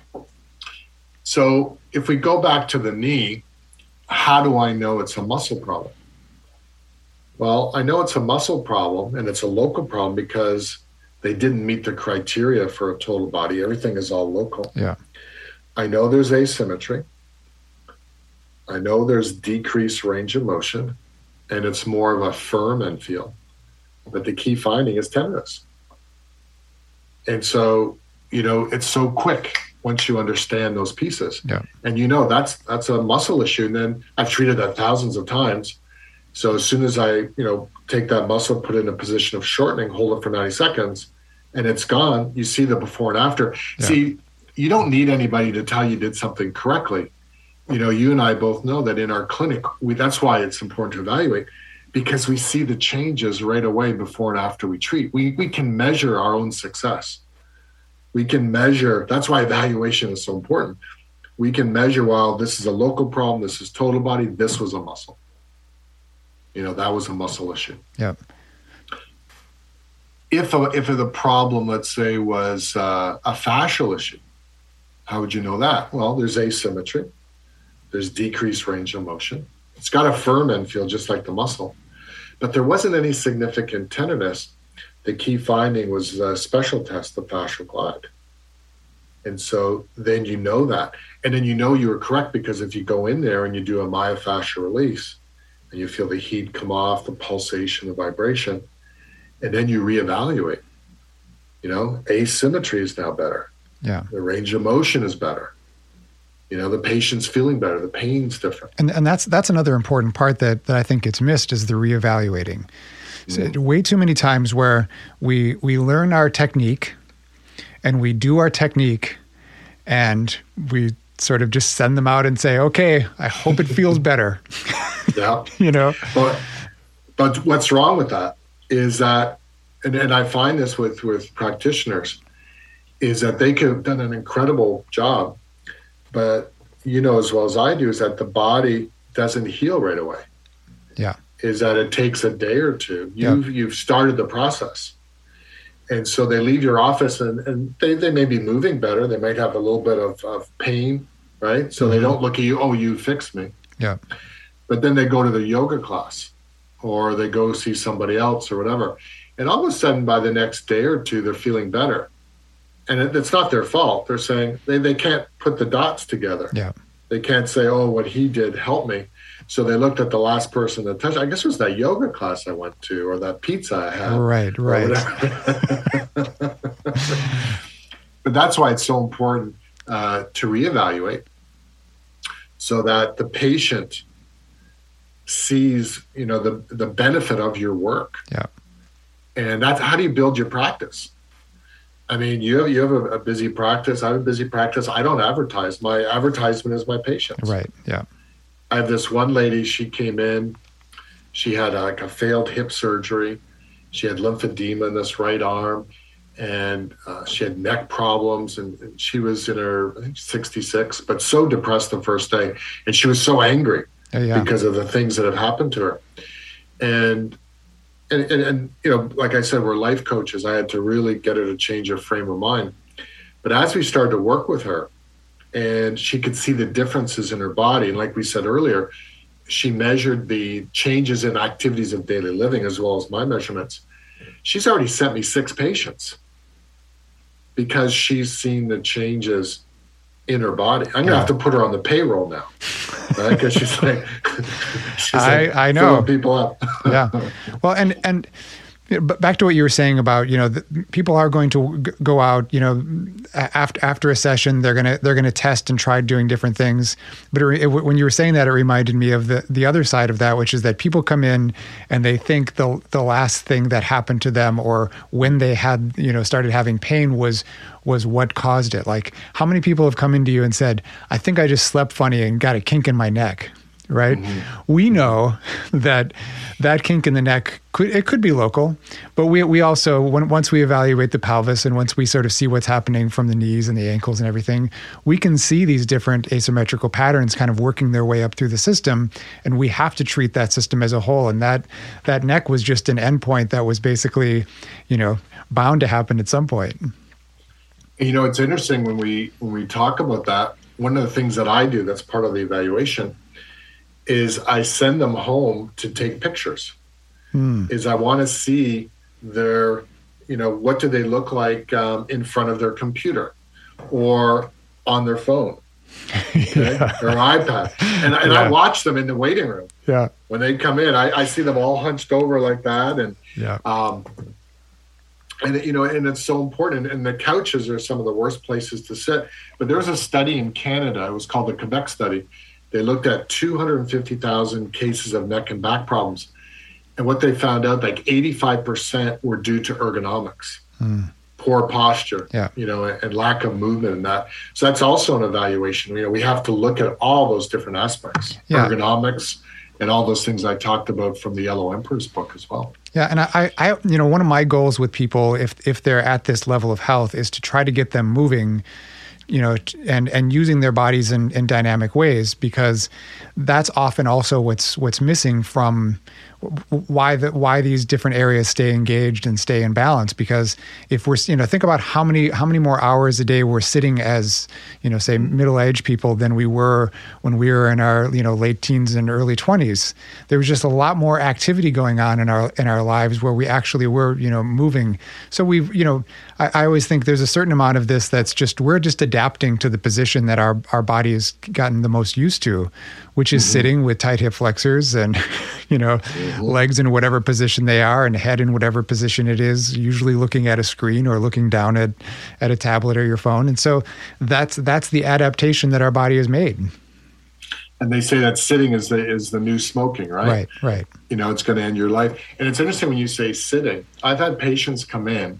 S3: So if we go back to the knee, how do I know it's a muscle problem? Well, I know it's a muscle problem and it's a local problem because they didn't meet the criteria for a total body. Everything is all local. I know there's asymmetry. I know there's decreased range of motion, and it's more of a firm end feel. But the key finding is tenderness. And so, it's so quick once you understand those pieces. And that's a muscle issue. And then I've treated that thousands of times. So as soon as I, take that muscle, put it in a position of shortening, hold it for 90 seconds, and it's gone, you see the before and after. See, you don't need anybody to tell you did something correctly. You and I both know that in our clinic, that's why it's important to evaluate, because we see the changes right away before and after we treat. We can measure our own success. We can measure, that's why evaluation is so important. We can measure, well, this is a local problem, this is total body, this was a muscle. That was a muscle issue. If the problem, let's say, was a fascial issue, how would you know that? Well, there's asymmetry. There's decreased range of motion. It's got a firm end feel just like the muscle. But there wasn't any significant tenderness. The key finding was a special test, the fascial glide. And so then you know that. And then you were correct, because if you go in there and you do a myofascial release and you feel the heat come off, the pulsation, the vibration, And then you reevaluate. Asymmetry is now better.
S2: Yeah.
S3: The range of motion is better. The patient's feeling better. The pain's different.
S2: And that's another important part that I think gets missed is the reevaluating. So way too many times where we learn our technique and we do our technique and we sort of just send them out and say, okay, I hope it feels better.
S3: Yeah. But what's wrong with that is that, and I find this with practitioners, is that they could have done an incredible job, but as well as I do, is that the body doesn't heal right away.
S2: Yeah.
S3: Is that it takes a day or two. You've started the process. And so they leave your office and they may be moving better. They might have a little bit of pain, right? So they don't look at you, oh, you fixed me.
S2: Yeah.
S3: But then they go to the yoga class or they go see somebody else or whatever. And all of a sudden, by the next day or two, they're feeling better. And it's not their fault. They're saying they can't put the dots together.
S2: Yeah. They
S3: can't say, oh, what he did helped me. So they looked at the last person that touched. I guess it was that yoga class I went to or that pizza I had.
S2: Right.
S3: But that's why it's so important to reevaluate so that the patient sees, the benefit of your work.
S2: Yeah.
S3: And that's how do you build your practice? I mean, you have a busy practice. I have a busy practice. I don't advertise. My advertisement is my patients.
S2: Right. Yeah.
S3: I have this one lady, she came in, she had a failed hip surgery. She had lymphedema in this right arm and she had neck problems and she was in her, I think, 66, but so depressed the first day. And she was so angry because of the things that have happened to her. And like I said, we're life coaches. I had to really get her to change her frame of mind. But as we started to work with her and she could see the differences in her body, and like we said earlier, she measured the changes in activities of daily living as well as my measurements. She's already sent me 6 patients because she's seen the changes in her body. I'm going to have to put her on the payroll now. Right? Because she's like,
S2: I know,
S3: filling people up.
S2: Yeah. Well, and but back to what you were saying about, people are going to go out, after a session, they're going to test and try doing different things. But when you were saying that, it reminded me of the other side of that, which is that people come in and they think the last thing that happened to them or when they had, started having pain was what caused it. Like, how many people have come into you and said, I think I just slept funny and got a kink in my neck, right? Mm-hmm. We know that kink in the neck could be local, but we also, once we evaluate the pelvis and once we sort of see what's happening from the knees and the ankles and everything, we can see these different asymmetrical patterns kind of working their way up through the system, and we have to treat that system as a whole. And that neck was just an endpoint that was basically, bound to happen at some point.
S3: It's interesting when we talk about that. One of the things that I do that's part of the evaluation is I send them home to take pictures. Is I want to see their, what do they look like in front of their computer or on their phone, okay? Or iPad. And I watch them in the waiting room.
S2: Yeah.
S3: When they come in, I see them all hunched over like that. And, and it's so important. And the couches are some of the worst places to sit. But there was a study in Canada. It was called the Quebec study. They looked at 250,000 cases of neck and back problems. And what they found out, like 85% were due to ergonomics, poor posture, and lack of movement in that. So that's also an evaluation. We have to look at all those different aspects, ergonomics, and all those things I talked about from the Yellow Emperor's book as well.
S2: Yeah, and I one of my goals with people, if they're at this level of health, is to try to get them moving, and using their bodies in dynamic ways, because that's often also what's missing from why these different areas stay engaged and stay in balance. Because if we're, think about how many more hours a day we're sitting as, say middle-aged people than we were when we were in our, late teens and early 20s. There was just a lot more activity going on in our lives where we actually were, moving. So we've, I always think there's a certain amount of this that's just, we're just adapting to the position that our body has gotten the most used to, which is sitting with tight hip flexors and, legs in whatever position they are and head in whatever position it is, usually looking at a screen or looking down at a tablet or your phone. And so that's the adaptation that our body has made.
S3: And they say that sitting is the new smoking, right?
S2: Right.
S3: It's going to end your life. And it's interesting when you say sitting. I've had patients come in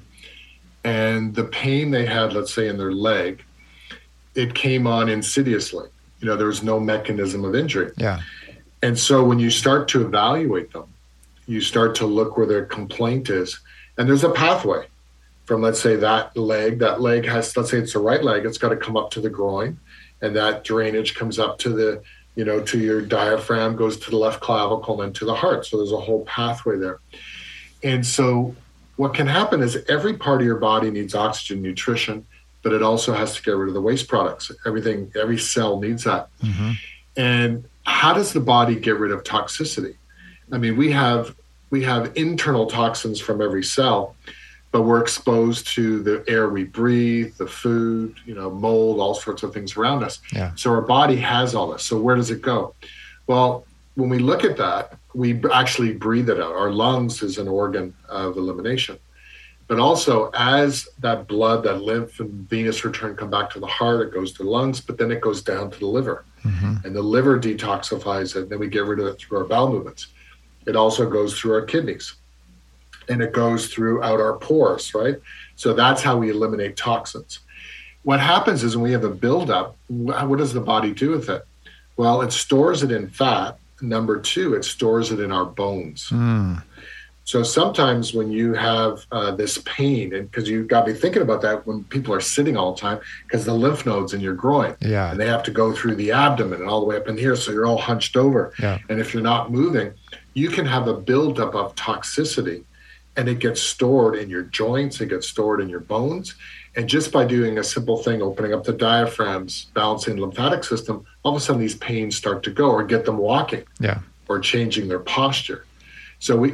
S3: and the pain they had, let's say in their leg, it came on insidiously. There was no mechanism of injury. Yeah. And so when you start to evaluate them, you start to look where their complaint is. And there's a pathway from, let's say, that leg has, let's say it's the right leg, it's got to come up to the groin. And that drainage comes up to to your diaphragm, goes to the left clavicle, and then to the heart. So there's a whole pathway there. And so what can happen is every part of your body needs oxygen, nutrition, but it also has to get rid of the waste products. Every cell needs that. Mm-hmm. And how does the body get rid of toxicity? I mean, we have internal toxins from every cell, but we're exposed to the air we breathe, the food, mold, all sorts of things around us. Yeah. So our body has all this. So where does it go? Well, when we look at that, we actually breathe it out. Our lungs is an organ of elimination. But also as that blood, that lymph and venous return come back to the heart, it goes to the lungs, but then it goes down to the liver. Mm-hmm. And the liver detoxifies it, and then we get rid of it through our bowel movements. It also goes through our kidneys. And it goes throughout our pores, right? So that's how we eliminate toxins. What happens is when we have a buildup, what does the body do with it? Well, it stores it in fat. Number two, it stores it in our bones. Mm. So sometimes when you have this pain, and because you've got to be thinking about that when people are sitting all the time, because the lymph nodes in your groin, and they have to go through the abdomen and all the way up in here, so you're all hunched over. Yeah. And if you're not moving, you can have a buildup of toxicity. And it gets stored in your joints, it gets stored in your bones. And just by doing a simple thing, opening up the diaphragms, balancing the lymphatic system, all of a sudden these pains start to go, or get them walking, or changing their posture. So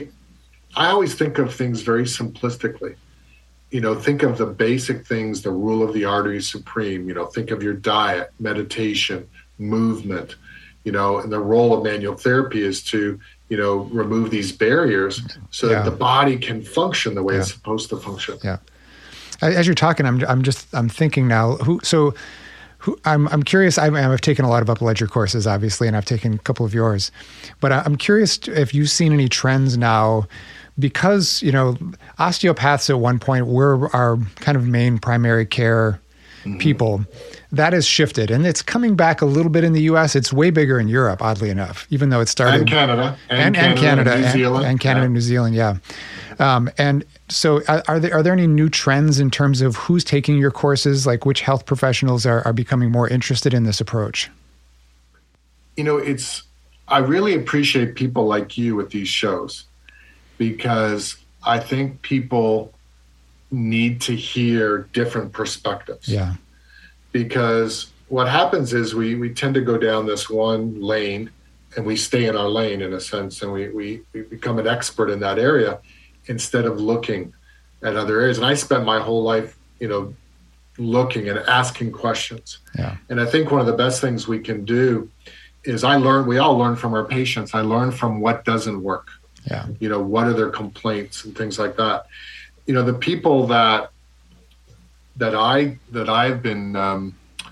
S3: I always think of things very simplistically. Think of the basic things, the rule of the artery supreme. Think of your diet, meditation, movement. And the role of manual therapy is to remove these barriers so that the body can function the way it's supposed to function. Yeah.
S2: As you're talking, I'm thinking now. I'm curious. I've taken a lot of Upledger courses, obviously, and I've taken a couple of yours. But I'm curious if you've seen any trends now, because osteopaths at one point were our kind of main primary care people. That has shifted, and it's coming back a little bit in the U.S. It's way bigger in Europe, oddly enough, even though it started
S3: and Canada
S2: and New Zealand, and New Zealand, and so, are there any new trends in terms of who's taking your courses? Like, which health professionals are becoming more interested in this approach?
S3: I really appreciate people like you with these shows, because I think people need to hear different perspectives. Yeah. Because what happens is we tend to go down this one lane, and we stay in our lane in a sense, and we become an expert in that area instead of looking at other areas. And I spent my whole life, looking and asking questions. Yeah. And I think one of the best things we can do is we all learn from our patients. I learn from what doesn't work. Yeah. What are their complaints and things like that. The people that I've been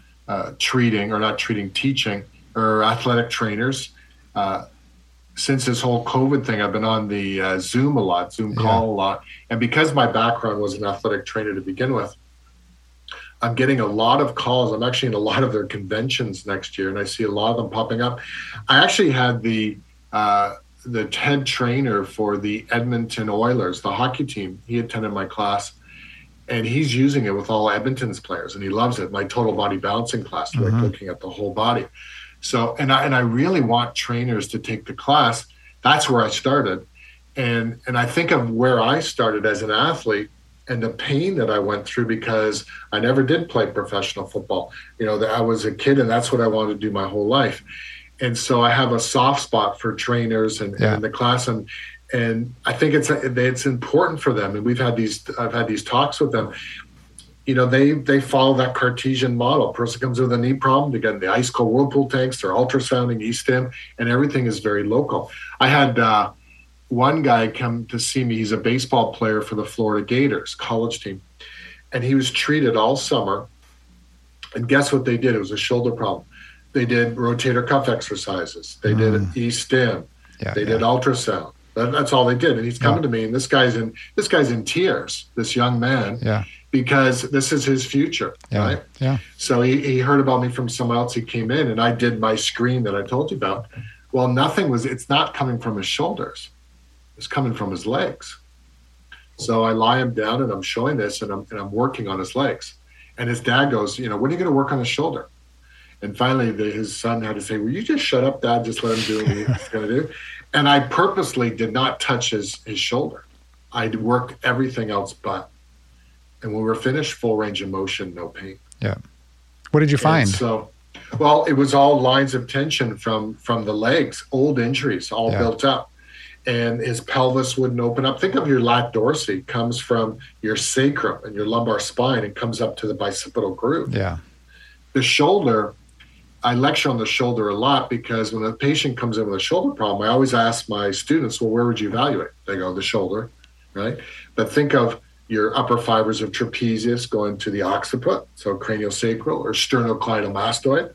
S3: teaching are athletic trainers. Since this whole COVID thing, I've been on the Zoom call a lot. And because my background was an athletic trainer to begin with, I'm getting a lot of calls. I'm actually in a lot of their conventions next year, and I see a lot of them popping up. I actually had the head trainer for the Edmonton Oilers, the hockey team. He attended my class, and he's using it with all Edmonton's players, and he loves it. My total body balancing class, like looking at the whole body. So, and I really want trainers to take the class. That's where I started. And I think of where I started as an athlete and the pain that I went through, because I never did play professional football. I was a kid, and that's what I wanted to do my whole life. And so I have a soft spot for trainers and the class, and I think it's important for them. And I've had these talks with them. they follow that Cartesian model. Person comes with a knee problem, they get in the ice cold whirlpool tanks, they're ultrasounding, e-stim, and everything is very local. I had one guy come to see me. He's a baseball player for the Florida Gators college team, and he was treated all summer. And guess what they did? It was a shoulder problem. They did rotator cuff exercises. They did e-stim. They did ultrasound. That's all they did. And he's coming to me, and this guy's in tears. This young man, because this is his future, right? Yeah. So he heard about me from someone else. He came in, and I did my screen that I told you about. Well, it's not coming from his shoulders. It's coming from his legs. So I lie him down, and I'm showing this, and I'm working on his legs. And his dad goes, when are you going to work on his shoulder? And finally, his son had to say, will you just shut up, Dad? Just let him do what he's going to do. And I purposely did not touch his shoulder. I'd work everything else but. And when we were finished, full range of motion, no pain.
S2: Yeah. What did you find?
S3: Well, it was all lines of tension from the legs, old injuries, all built up. And his pelvis wouldn't open up. Think of your lat dorsi comes from your sacrum and your lumbar spine and comes up to the bicipital groove. Yeah. The shoulder, I lecture on the shoulder a lot because when a patient comes in with a shoulder problem, I always ask my students, well, where would you evaluate? They go, the shoulder, right? But think of your upper fibers of trapezius going to the occiput, so craniosacral, or sternocleidomastoid,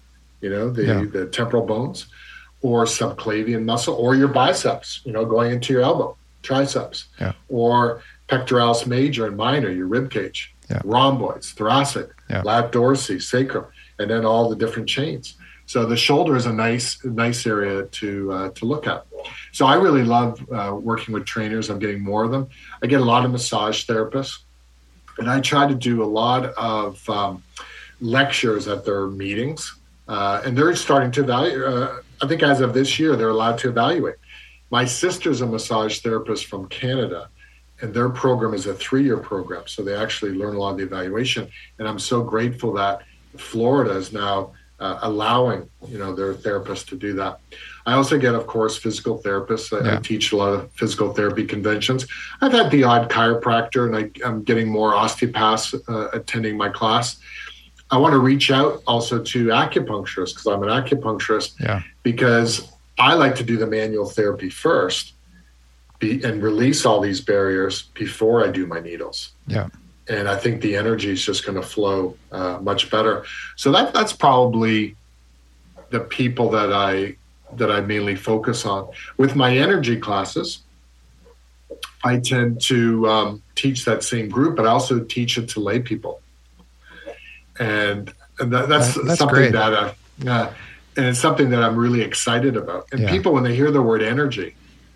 S3: the temporal bones, or subclavian muscle, or your biceps, going into your elbow, triceps, or pectoralis major and minor, your rib cage, rhomboids, thoracic, lat dorsi, sacrum, and then all the different chains. So the shoulder is a nice area to look at. So I really love working with trainers. I'm getting more of them. I get a lot of massage therapists, and I try to do a lot of lectures at their meetings, and they're starting to evaluate. I think as of this year, they're allowed to evaluate. My sister's a massage therapist from Canada, and their program is a 3-year program. So they actually learn a lot of the evaluation. And I'm so grateful that Florida is now allowing, their therapists to do that. I also get, of course, physical therapists. I teach a lot of physical therapy conventions. I've had the odd chiropractor, and I'm getting more osteopaths attending my class. I want to reach out also to acupuncturists because I'm an acupuncturist, because I like to do the manual therapy first and release all these barriers before I do my needles. Yeah. And I think the energy is just going to flow much better. So that's probably the people that I mainly focus on. With my energy classes, I tend to teach that same group, but I also teach it to lay people. And that's something great. And it's something that I'm really excited about. And people, when they hear the word energy,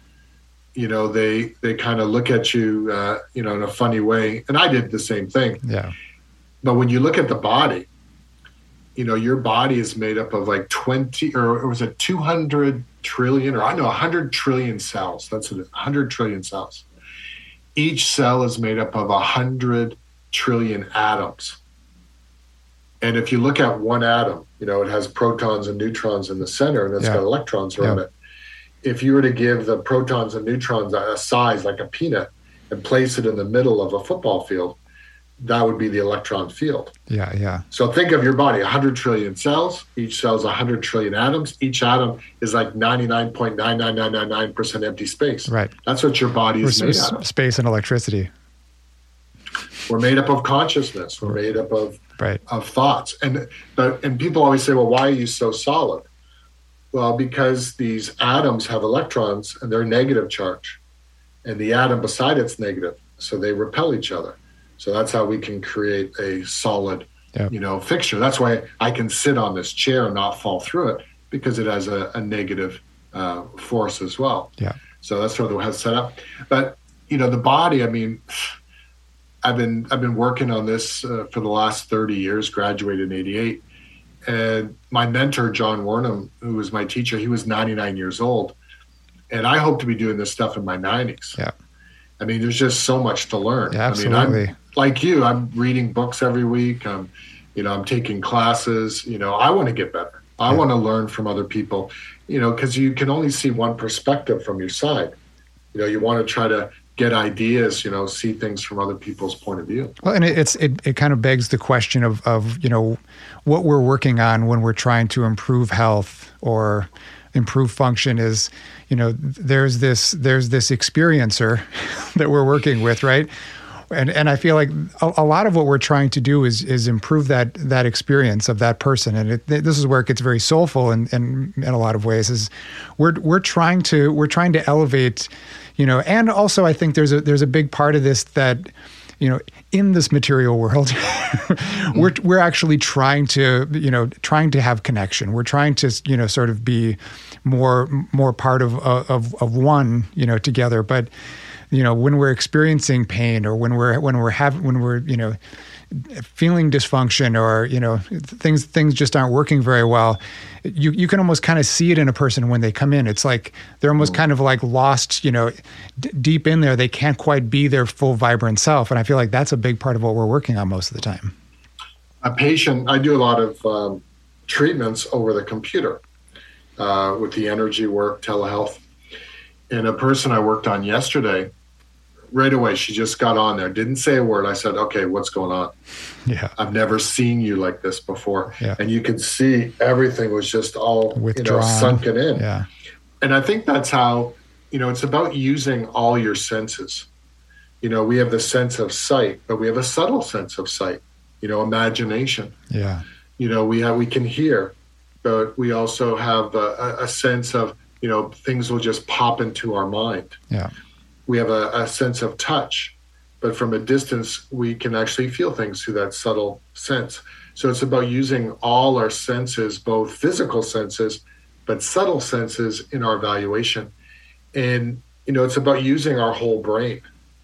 S3: they kind of look at you, in a funny way. And I did the same thing. Yeah. But when you look at the body, your body is made up of like 200 trillion, 100 trillion cells. That's what it is, 100 trillion cells. Each cell is made up of 100 trillion atoms. And if you look at one atom, it has protons and neutrons in the center, and it's got electrons around it. If you were to give the protons and neutrons a size like a peanut and place it in the middle of a football field, that would be the electron field. Yeah, yeah. So think of your body, 100 trillion cells. Each cell is 100 trillion atoms. Each atom is like 99.99999% empty space. Right. That's what your body is made out of. Space and electricity. We're made up of consciousness. We're made up of thoughts. And people always say, well, why are you so solid? Well, because these atoms have electrons and they're negative charge. And the atom beside it's negative. So they repel each other. So that's how we can create a solid, fixture. That's why I can sit on this chair and not fall through it, because it has a negative force as well. Yeah. So that's sort of how it's set up. But, the body, I've been working on this for the last 30 years, graduated in 88. And my mentor, John Warnham, who was my teacher, he was 99 years old. And I hope to be doing this stuff in my 90s. Yeah. There's just so much to learn. Yeah, absolutely. I'm like you, I'm reading books every week. I'm taking classes. I want to get better. I want to learn from other people, because you can only see one perspective from your side. You want to try to get ideas, see things from other people's point of view.
S2: Well, and it kind of begs the question of what we're working on when we're trying to improve health or improve function is, there's this experiencer that we're working with, right? And I feel like a lot of what we're trying to do is improve that experience of that person. And this is where it gets very soulful in a lot of ways. Is we're trying to elevate, and also I think there's a big part of this that, in this material world, we're actually trying to have connection. We're trying to sort of be more part of one together. But when we're experiencing pain, or when we're feeling dysfunction, or things just aren't working very well, you can almost kind of see it in a person when they come in. It's like they're almost kind of like lost, deep in there. They can't quite be their full vibrant self, and I feel like that's a big part of what we're working on most of the time.
S3: A patient, I do a lot of treatments over the computer with the energy work, telehealth, and a person I worked on yesterday. Right away, she just got on there, didn't say a word. I said, okay, what's going on?
S2: Yeah.
S3: I've never seen you like this before.
S2: Yeah.
S3: And you could see everything was just all
S2: withdrawn,
S3: sunken in.
S2: Yeah.
S3: And I think that's how, it's about using all your senses. We have the sense of sight, but we have a subtle sense of sight, imagination.
S2: Yeah.
S3: We can hear, but we also have a sense of, things will just pop into our mind.
S2: Yeah.
S3: We have a sense of touch, but from a distance, we can actually feel things through that subtle sense. So it's about using all our senses, both physical senses, but subtle senses in our evaluation. And, it's about using our whole brain.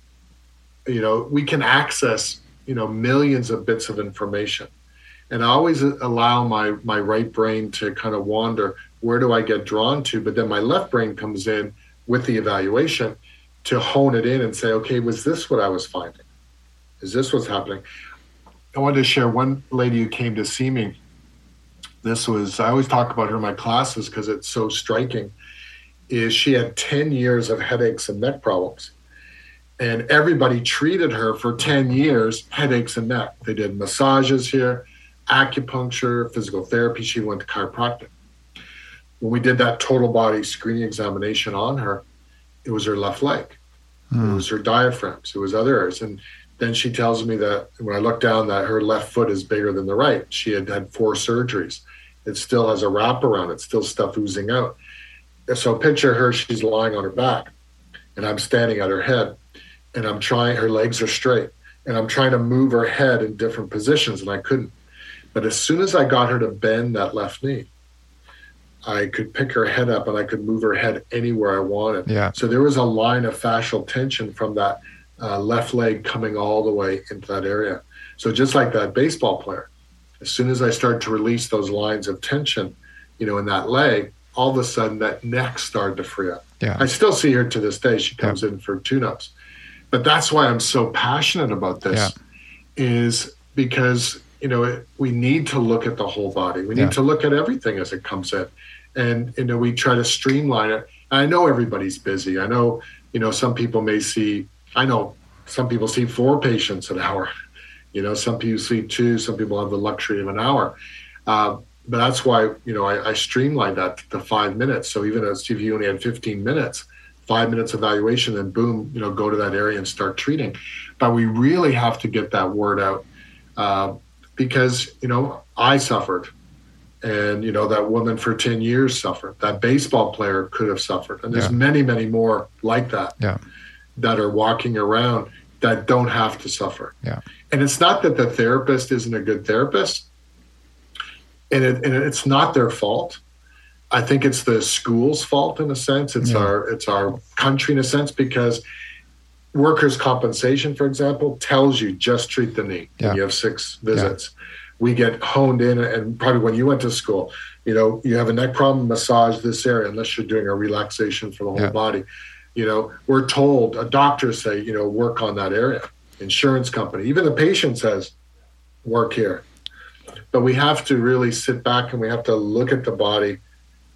S3: We can access, millions of bits of information. And I always allow my right brain to kind of wander. Where do I get drawn to? But then my left brain comes in with the evaluation to hone it in and say, okay, was this what I was finding? Is this what's happening? I wanted to share one lady who came to see me. I always talk about her in my classes because it's so striking, is she had 10 years of headaches and neck problems. And everybody treated her for 10 years, headaches and neck. They did massages here, acupuncture, physical therapy. She went to chiropractic. When we did that total body screening examination on her, it was her left leg. It was her diaphragms. It was other areas. And then she tells me that when I look down, that her left foot is bigger than the right. She had 4 surgeries. It still has a wrap around it, still stuff oozing out. So picture her, she's lying on her back, and I'm standing at her head, and her legs are straight, and I'm trying to move her head in different positions, and I couldn't. But as soon as I got her to bend that left knee, I could pick her head up and I could move her head anywhere I wanted.
S2: Yeah.
S3: So there was a line of fascial tension from that left leg coming all the way into that area. So just like that baseball player, as soon as I started to release those lines of tension, in that leg, all of a sudden that neck started to free up.
S2: Yeah.
S3: I still see her to this day. She comes in for tune-ups. But that's why I'm so passionate about this, is because, we need to look at the whole body. We need to look at everything as it comes in. And, we try to streamline it. I know everybody's busy. I know, some people see 4 patients an hour. Some people see 2, some people have the luxury of an hour. But that's why, I streamline that to 5 minutes. So even if you only had 15 minutes, 5 minutes evaluation, then boom, go to that area and start treating. But we really have to get that word out because, I suffered. And, that woman for 10 years suffered. That baseball player could have suffered. And there's many, many more like that that are walking around that don't have to suffer.
S2: Yeah.
S3: And it's not that the therapist isn't a good therapist. And it's not their fault. I think it's the school's fault in a sense. It's our country in a sense, because workers' compensation, for example, tells you just treat the knee when you have 6 visits. We get honed in, and probably when you went to school, you have a neck problem, massage this area, unless you're doing a relaxation for the whole body. We're told, doctors say, work on that area. Insurance company, even the patient says, work here. But we have to really sit back and we have to look at the body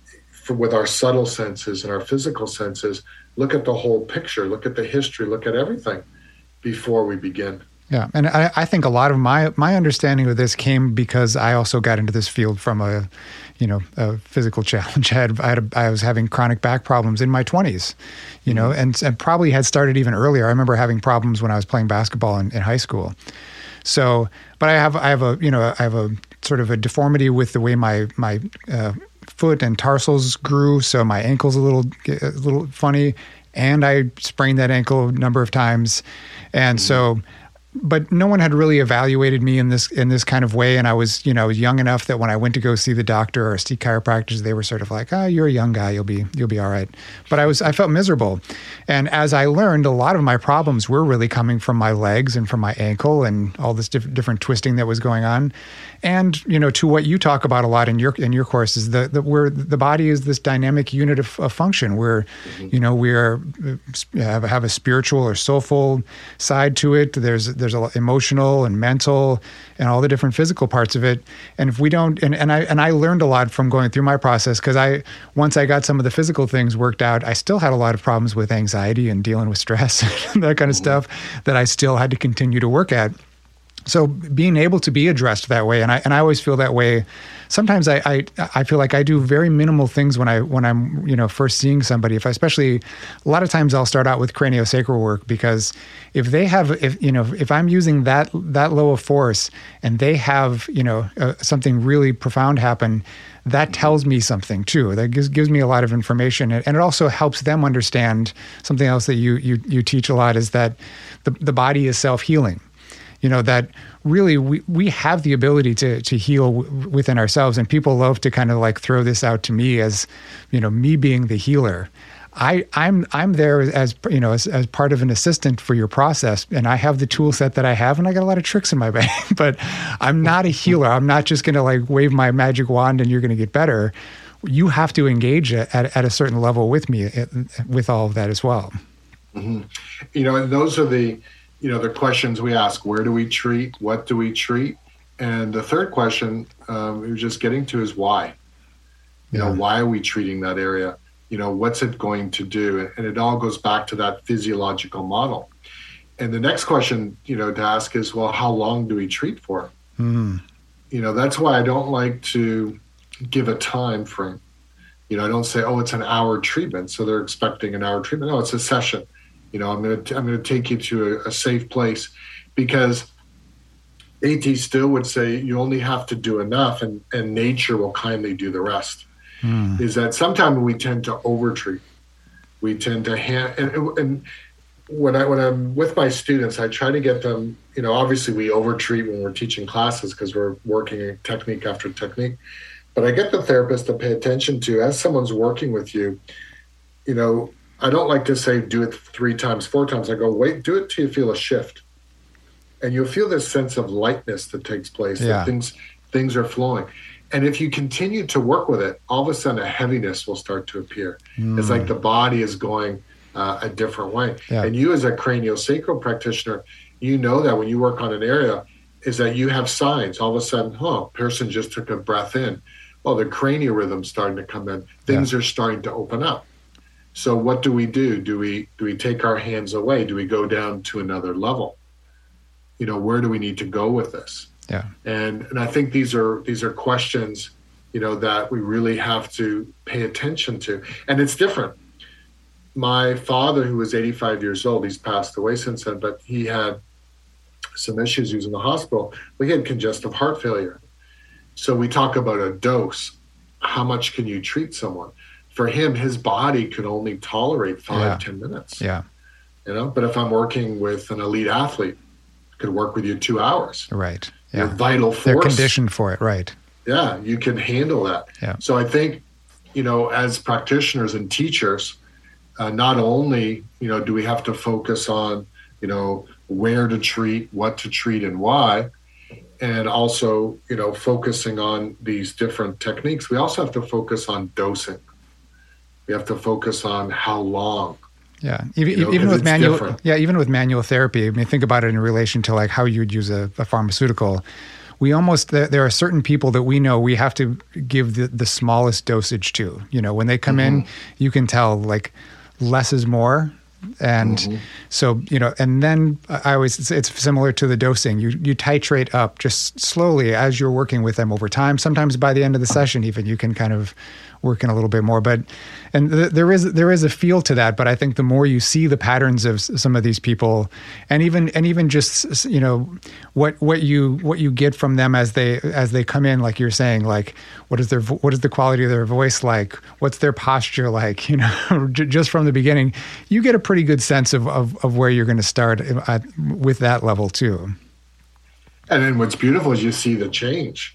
S3: with our subtle senses and our physical senses, look at the whole picture, look at the history, look at everything before we begin.
S2: Yeah, and I think a lot of my understanding of this came because I also got into this field from a physical challenge. I was having chronic back problems in my 20s, and probably had started even earlier. I remember having problems when I was playing basketball in high school. So, but I have a sort of a deformity with the way my foot and tarsals grew, so my ankle's a little funny, and I sprained that ankle a number of times, and so. But no one had really evaluated me in this kind of way, and I was young enough that when I went to go see the doctor or see chiropractors, they were sort of like, "Oh, you're a young guy, you'll be all right." But I felt miserable, and as I learned, a lot of my problems were really coming from my legs and from my ankle and all this different twisting that was going on, and to what you talk about a lot in your course is where the body is this dynamic unit of function where we have a spiritual or soulful side to it. There's a lot emotional and mental and all the different physical parts of it. And if we don't, and I learned a lot from going through my process, because once I got some of the physical things worked out, I still had a lot of problems with anxiety and dealing with stress and that kind of stuff that I still had to continue to work at. So being able to be addressed that way, and I always feel that way. Sometimes I feel like I do very minimal things when I'm first seeing somebody. Especially a lot of times I'll start out with craniosacral work, because if I'm using that low of force and they have something really profound happen, that tells me something too. That gives me a lot of information, and it also helps them understand something else that you teach a lot, is that the body is self-healing. That really we have the ability to heal within ourselves, and people love to kind of like throw this out to me as, me being the healer. I'm there as part of an assistant for your process, and I have the tool set that I have, and I got a lot of tricks in my bag, but I'm not a healer. I'm not just going to like wave my magic wand and you're going to get better. You have to engage at a certain level with me with all of that as well.
S3: And those are the questions we ask. Where do we treat? What do we treat? And the third question we were just getting to is why. Why are we treating that area? What's it going to do? And it all goes back to that physiological model. And the next question, to ask is, well, how long do we treat for? That's why I don't like to give a time frame. I don't say, oh, it's an hour treatment, so they're expecting an hour treatment. No, it's a session. I'm going to take you to a safe place, because A.T. Still would say you only have to do enough, and nature will kindly do the rest. Is that sometimes we tend to overtreat. We tend to and when I'm with my students, I try to get them, obviously we overtreat when we're teaching classes because we're working technique after technique. But I get the therapist to pay attention to, as someone's working with you, I don't like to say do it 3 times, 4 times. I go, wait, do it till you feel a shift. And you'll feel this sense of lightness that takes place, that things are flowing. And if you continue to work with it, all of a sudden a heaviness will start to appear. It's like the body is going a different way. Yeah. And you as a craniosacral practitioner, that when you work on an area, is that you have signs. All of a sudden, person just took a breath in. Well, the cranial rhythm's starting to come in. Things are starting to open up. So what do we do? Do we take our hands away? Do we go down to another level? Where do we need to go with this? Yeah. And I think these are questions, that we really have to pay attention to. And it's different. My father, who was 85 years old, he's passed away since then, but he had some issues. He was in the hospital. He had congestive heart failure. So we talk about a dose. How much can you treat someone? For him, his body could only tolerate 5-10 minutes. Yeah. But if I'm working with an elite athlete, I could work with you 2 hours.
S2: Right.
S3: Yeah. Your vital force.
S2: They're conditioned for it, right.
S3: Yeah, you can handle that. Yeah. So I think, as practitioners and teachers, not only, do we have to focus on, where to treat, what to treat, and why, and also, focusing on these different techniques, we also have to focus on dosing. We have to focus on how long.
S2: Yeah, even with manual therapy. I mean, think about it in relation to like how you'd use a pharmaceutical. we almost, there are certain people that we know we have to give the smallest dosage to. When they come in, you can tell like less is more. And so, and then I always, it's similar to the dosing. You titrate up just slowly as you're working with them over time. Sometimes by the end of the session, even you can kind of work in a little bit more, and there is a feel to that. But I think the more you see the patterns of some of these people, and even just, what you get from them as they come in, like you're saying, like what is the quality of their voice like? What's their posture like? Just from the beginning, you get a pretty good sense of where you're going to start with that level too.
S3: And then what's beautiful is you see the change.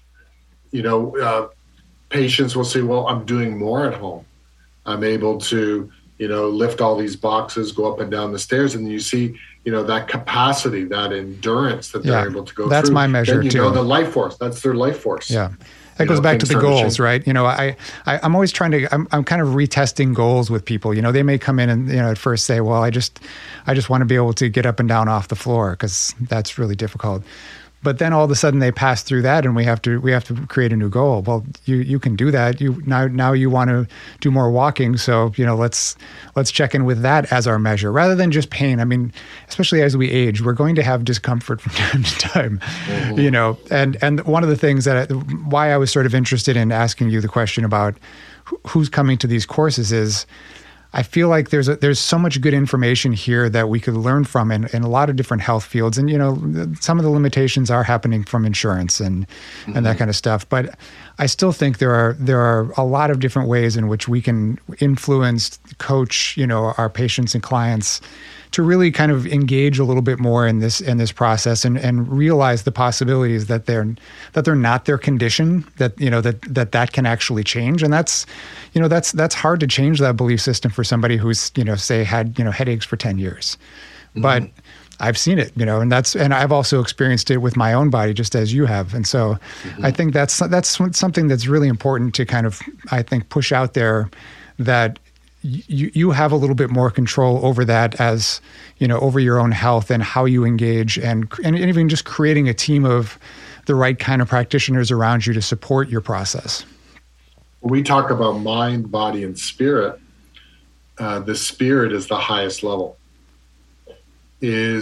S3: Patients will say, well, I'm doing more at home. I'm able to, lift all these boxes, go up and down the stairs. And you see, that capacity, that endurance that they're able to go through.
S2: That's my measure too.
S3: The life force, that's their life force.
S2: Yeah. That goes back to the goals, right? I'm always trying to, I'm kind of retesting goals with people. They may come in and, at first say, well, I just want to be able to get up and down off the floor because that's really difficult. But then all of a sudden they pass through that and we have to create a new goal. Well, you can do that. Now you want to do more walking. So, let's check in with that as our measure rather than just pain. I mean, especially as we age, we're going to have discomfort from time to time, and one of the things why I was sort of interested in asking you the question about who's coming to these courses is, I feel like there's so much good information here that we could learn from in a lot of different health fields. And, some of the limitations are happening from insurance and that kind of stuff. But I still think there are a lot of different ways in which we can influence, coach, our patients and clients to really kind of engage a little bit more in this process and realize the possibilities that they're not their condition, that can actually change. And that's hard to change that belief system for somebody who's, say had, headaches for 10 years. But I've seen it, and I've also experienced it with my own body, just as you have. And so I think that's something that's really important to kind of, I think, push out there, that you have a little bit more control over that, as over your own health and how you engage, and even just creating a team of the right kind of practitioners around you to support your process.
S3: When we talk about mind, body, and spirit, the spirit is the highest level. There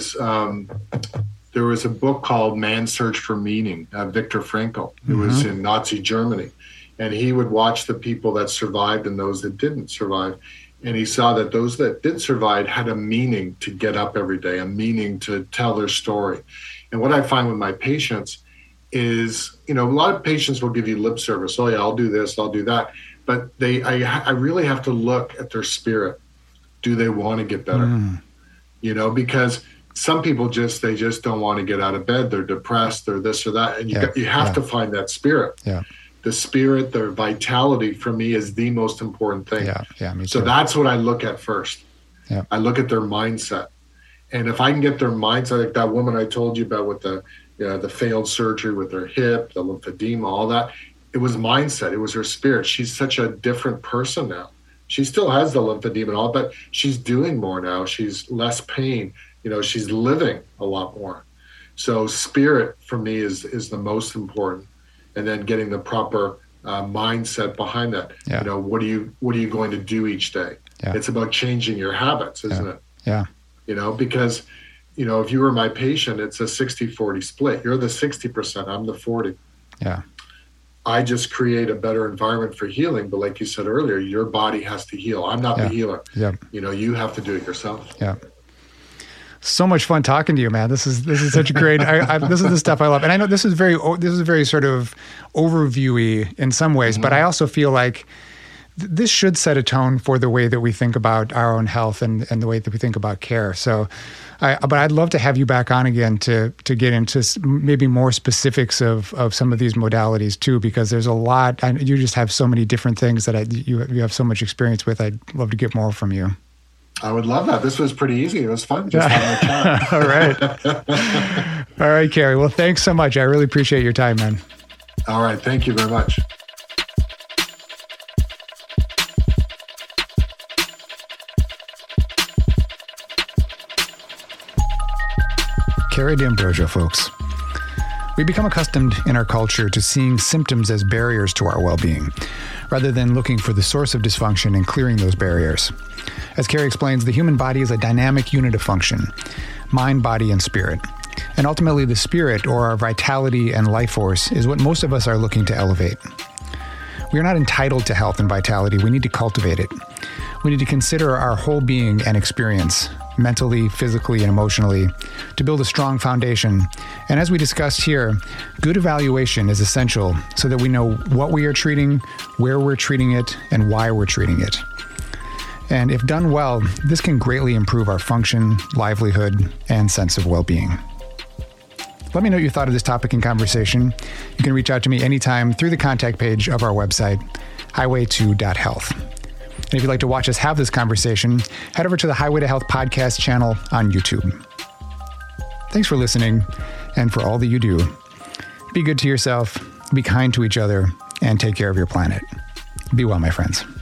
S3: was a book called Man's Search for Meaning, Viktor Frankl. It was in Nazi Germany. And he would watch the people that survived and those that didn't survive. And he saw that those that did survive had a meaning to get up every day, a meaning to tell their story. And what I find with my patients is, a lot of patients will give you lip service. Oh yeah, I'll do this, I'll do that. But I really have to look at their spirit. Do they want to get better? Because some people they just don't want to get out of bed. They're depressed, they're this or that. And you have to find that spirit. Yeah. The spirit, their vitality, for me, is the most important thing. Yeah, me too. So that's what I look at first. Yeah. I look at their mindset. And if I can get their mindset, like that woman I told you about with the failed surgery with her hip, the lymphedema, all that, it was mindset. It was her spirit. She's such a different person now. She still has the lymphedema and all, but she's doing more now. She's less pain. She's living a lot more. So spirit, for me, is the most important. And then getting the proper mindset behind that. Yeah. What are you going to do each day? Yeah. It's about changing your habits, isn't it?
S2: Yeah.
S3: Because, if you were my patient, it's a 60-40 split. You're the 60%, I'm the 40. Yeah. I just create a better environment for healing. But like you said earlier, your body has to heal. I'm not the healer. Yeah. You have to do it yourself.
S2: Yeah. So much fun talking to you, man. This is such a great. This is the stuff I love, and I know this is very sort of overviewy in some ways, but I also feel like this should set a tone for the way that we think about our own health and the way that we think about care. So, but I'd love to have you back on again to get into maybe more specifics of some of these modalities too, because there's a lot. You just have so many different things that you have so much experience with. I'd love to get more from you.
S3: I would love that. This was pretty easy. It was fun just having a chat.
S2: All right. All right, Kerry. Well, thanks so much. I really appreciate your time, man.
S3: All right. Thank you very much.
S2: Kerry D'Ambrosio, folks. We become accustomed in our culture to seeing symptoms as barriers to our well-being, rather than looking for the source of dysfunction and clearing those barriers. As Carrie explains, the human body is a dynamic unit of function, mind, body, and spirit. And ultimately, the spirit, or our vitality and life force, is what most of us are looking to elevate. We are not entitled to health and vitality. We need to cultivate it. We need to consider our whole being and experience, mentally, physically, and emotionally, to build a strong foundation. And as we discussed here, good evaluation is essential so that we know what we are treating, where we're treating it, and why we're treating it. And if done well, this can greatly improve our function, livelihood, and sense of well-being. Let me know what you thought of this topic and conversation. You can reach out to me anytime through the contact page of our website, highway2.health. And if you'd like to watch us have this conversation, head over to the Highway to Health podcast channel on YouTube. Thanks for listening and for all that you do. Be good to yourself, be kind to each other, and take care of your planet. Be well, my friends.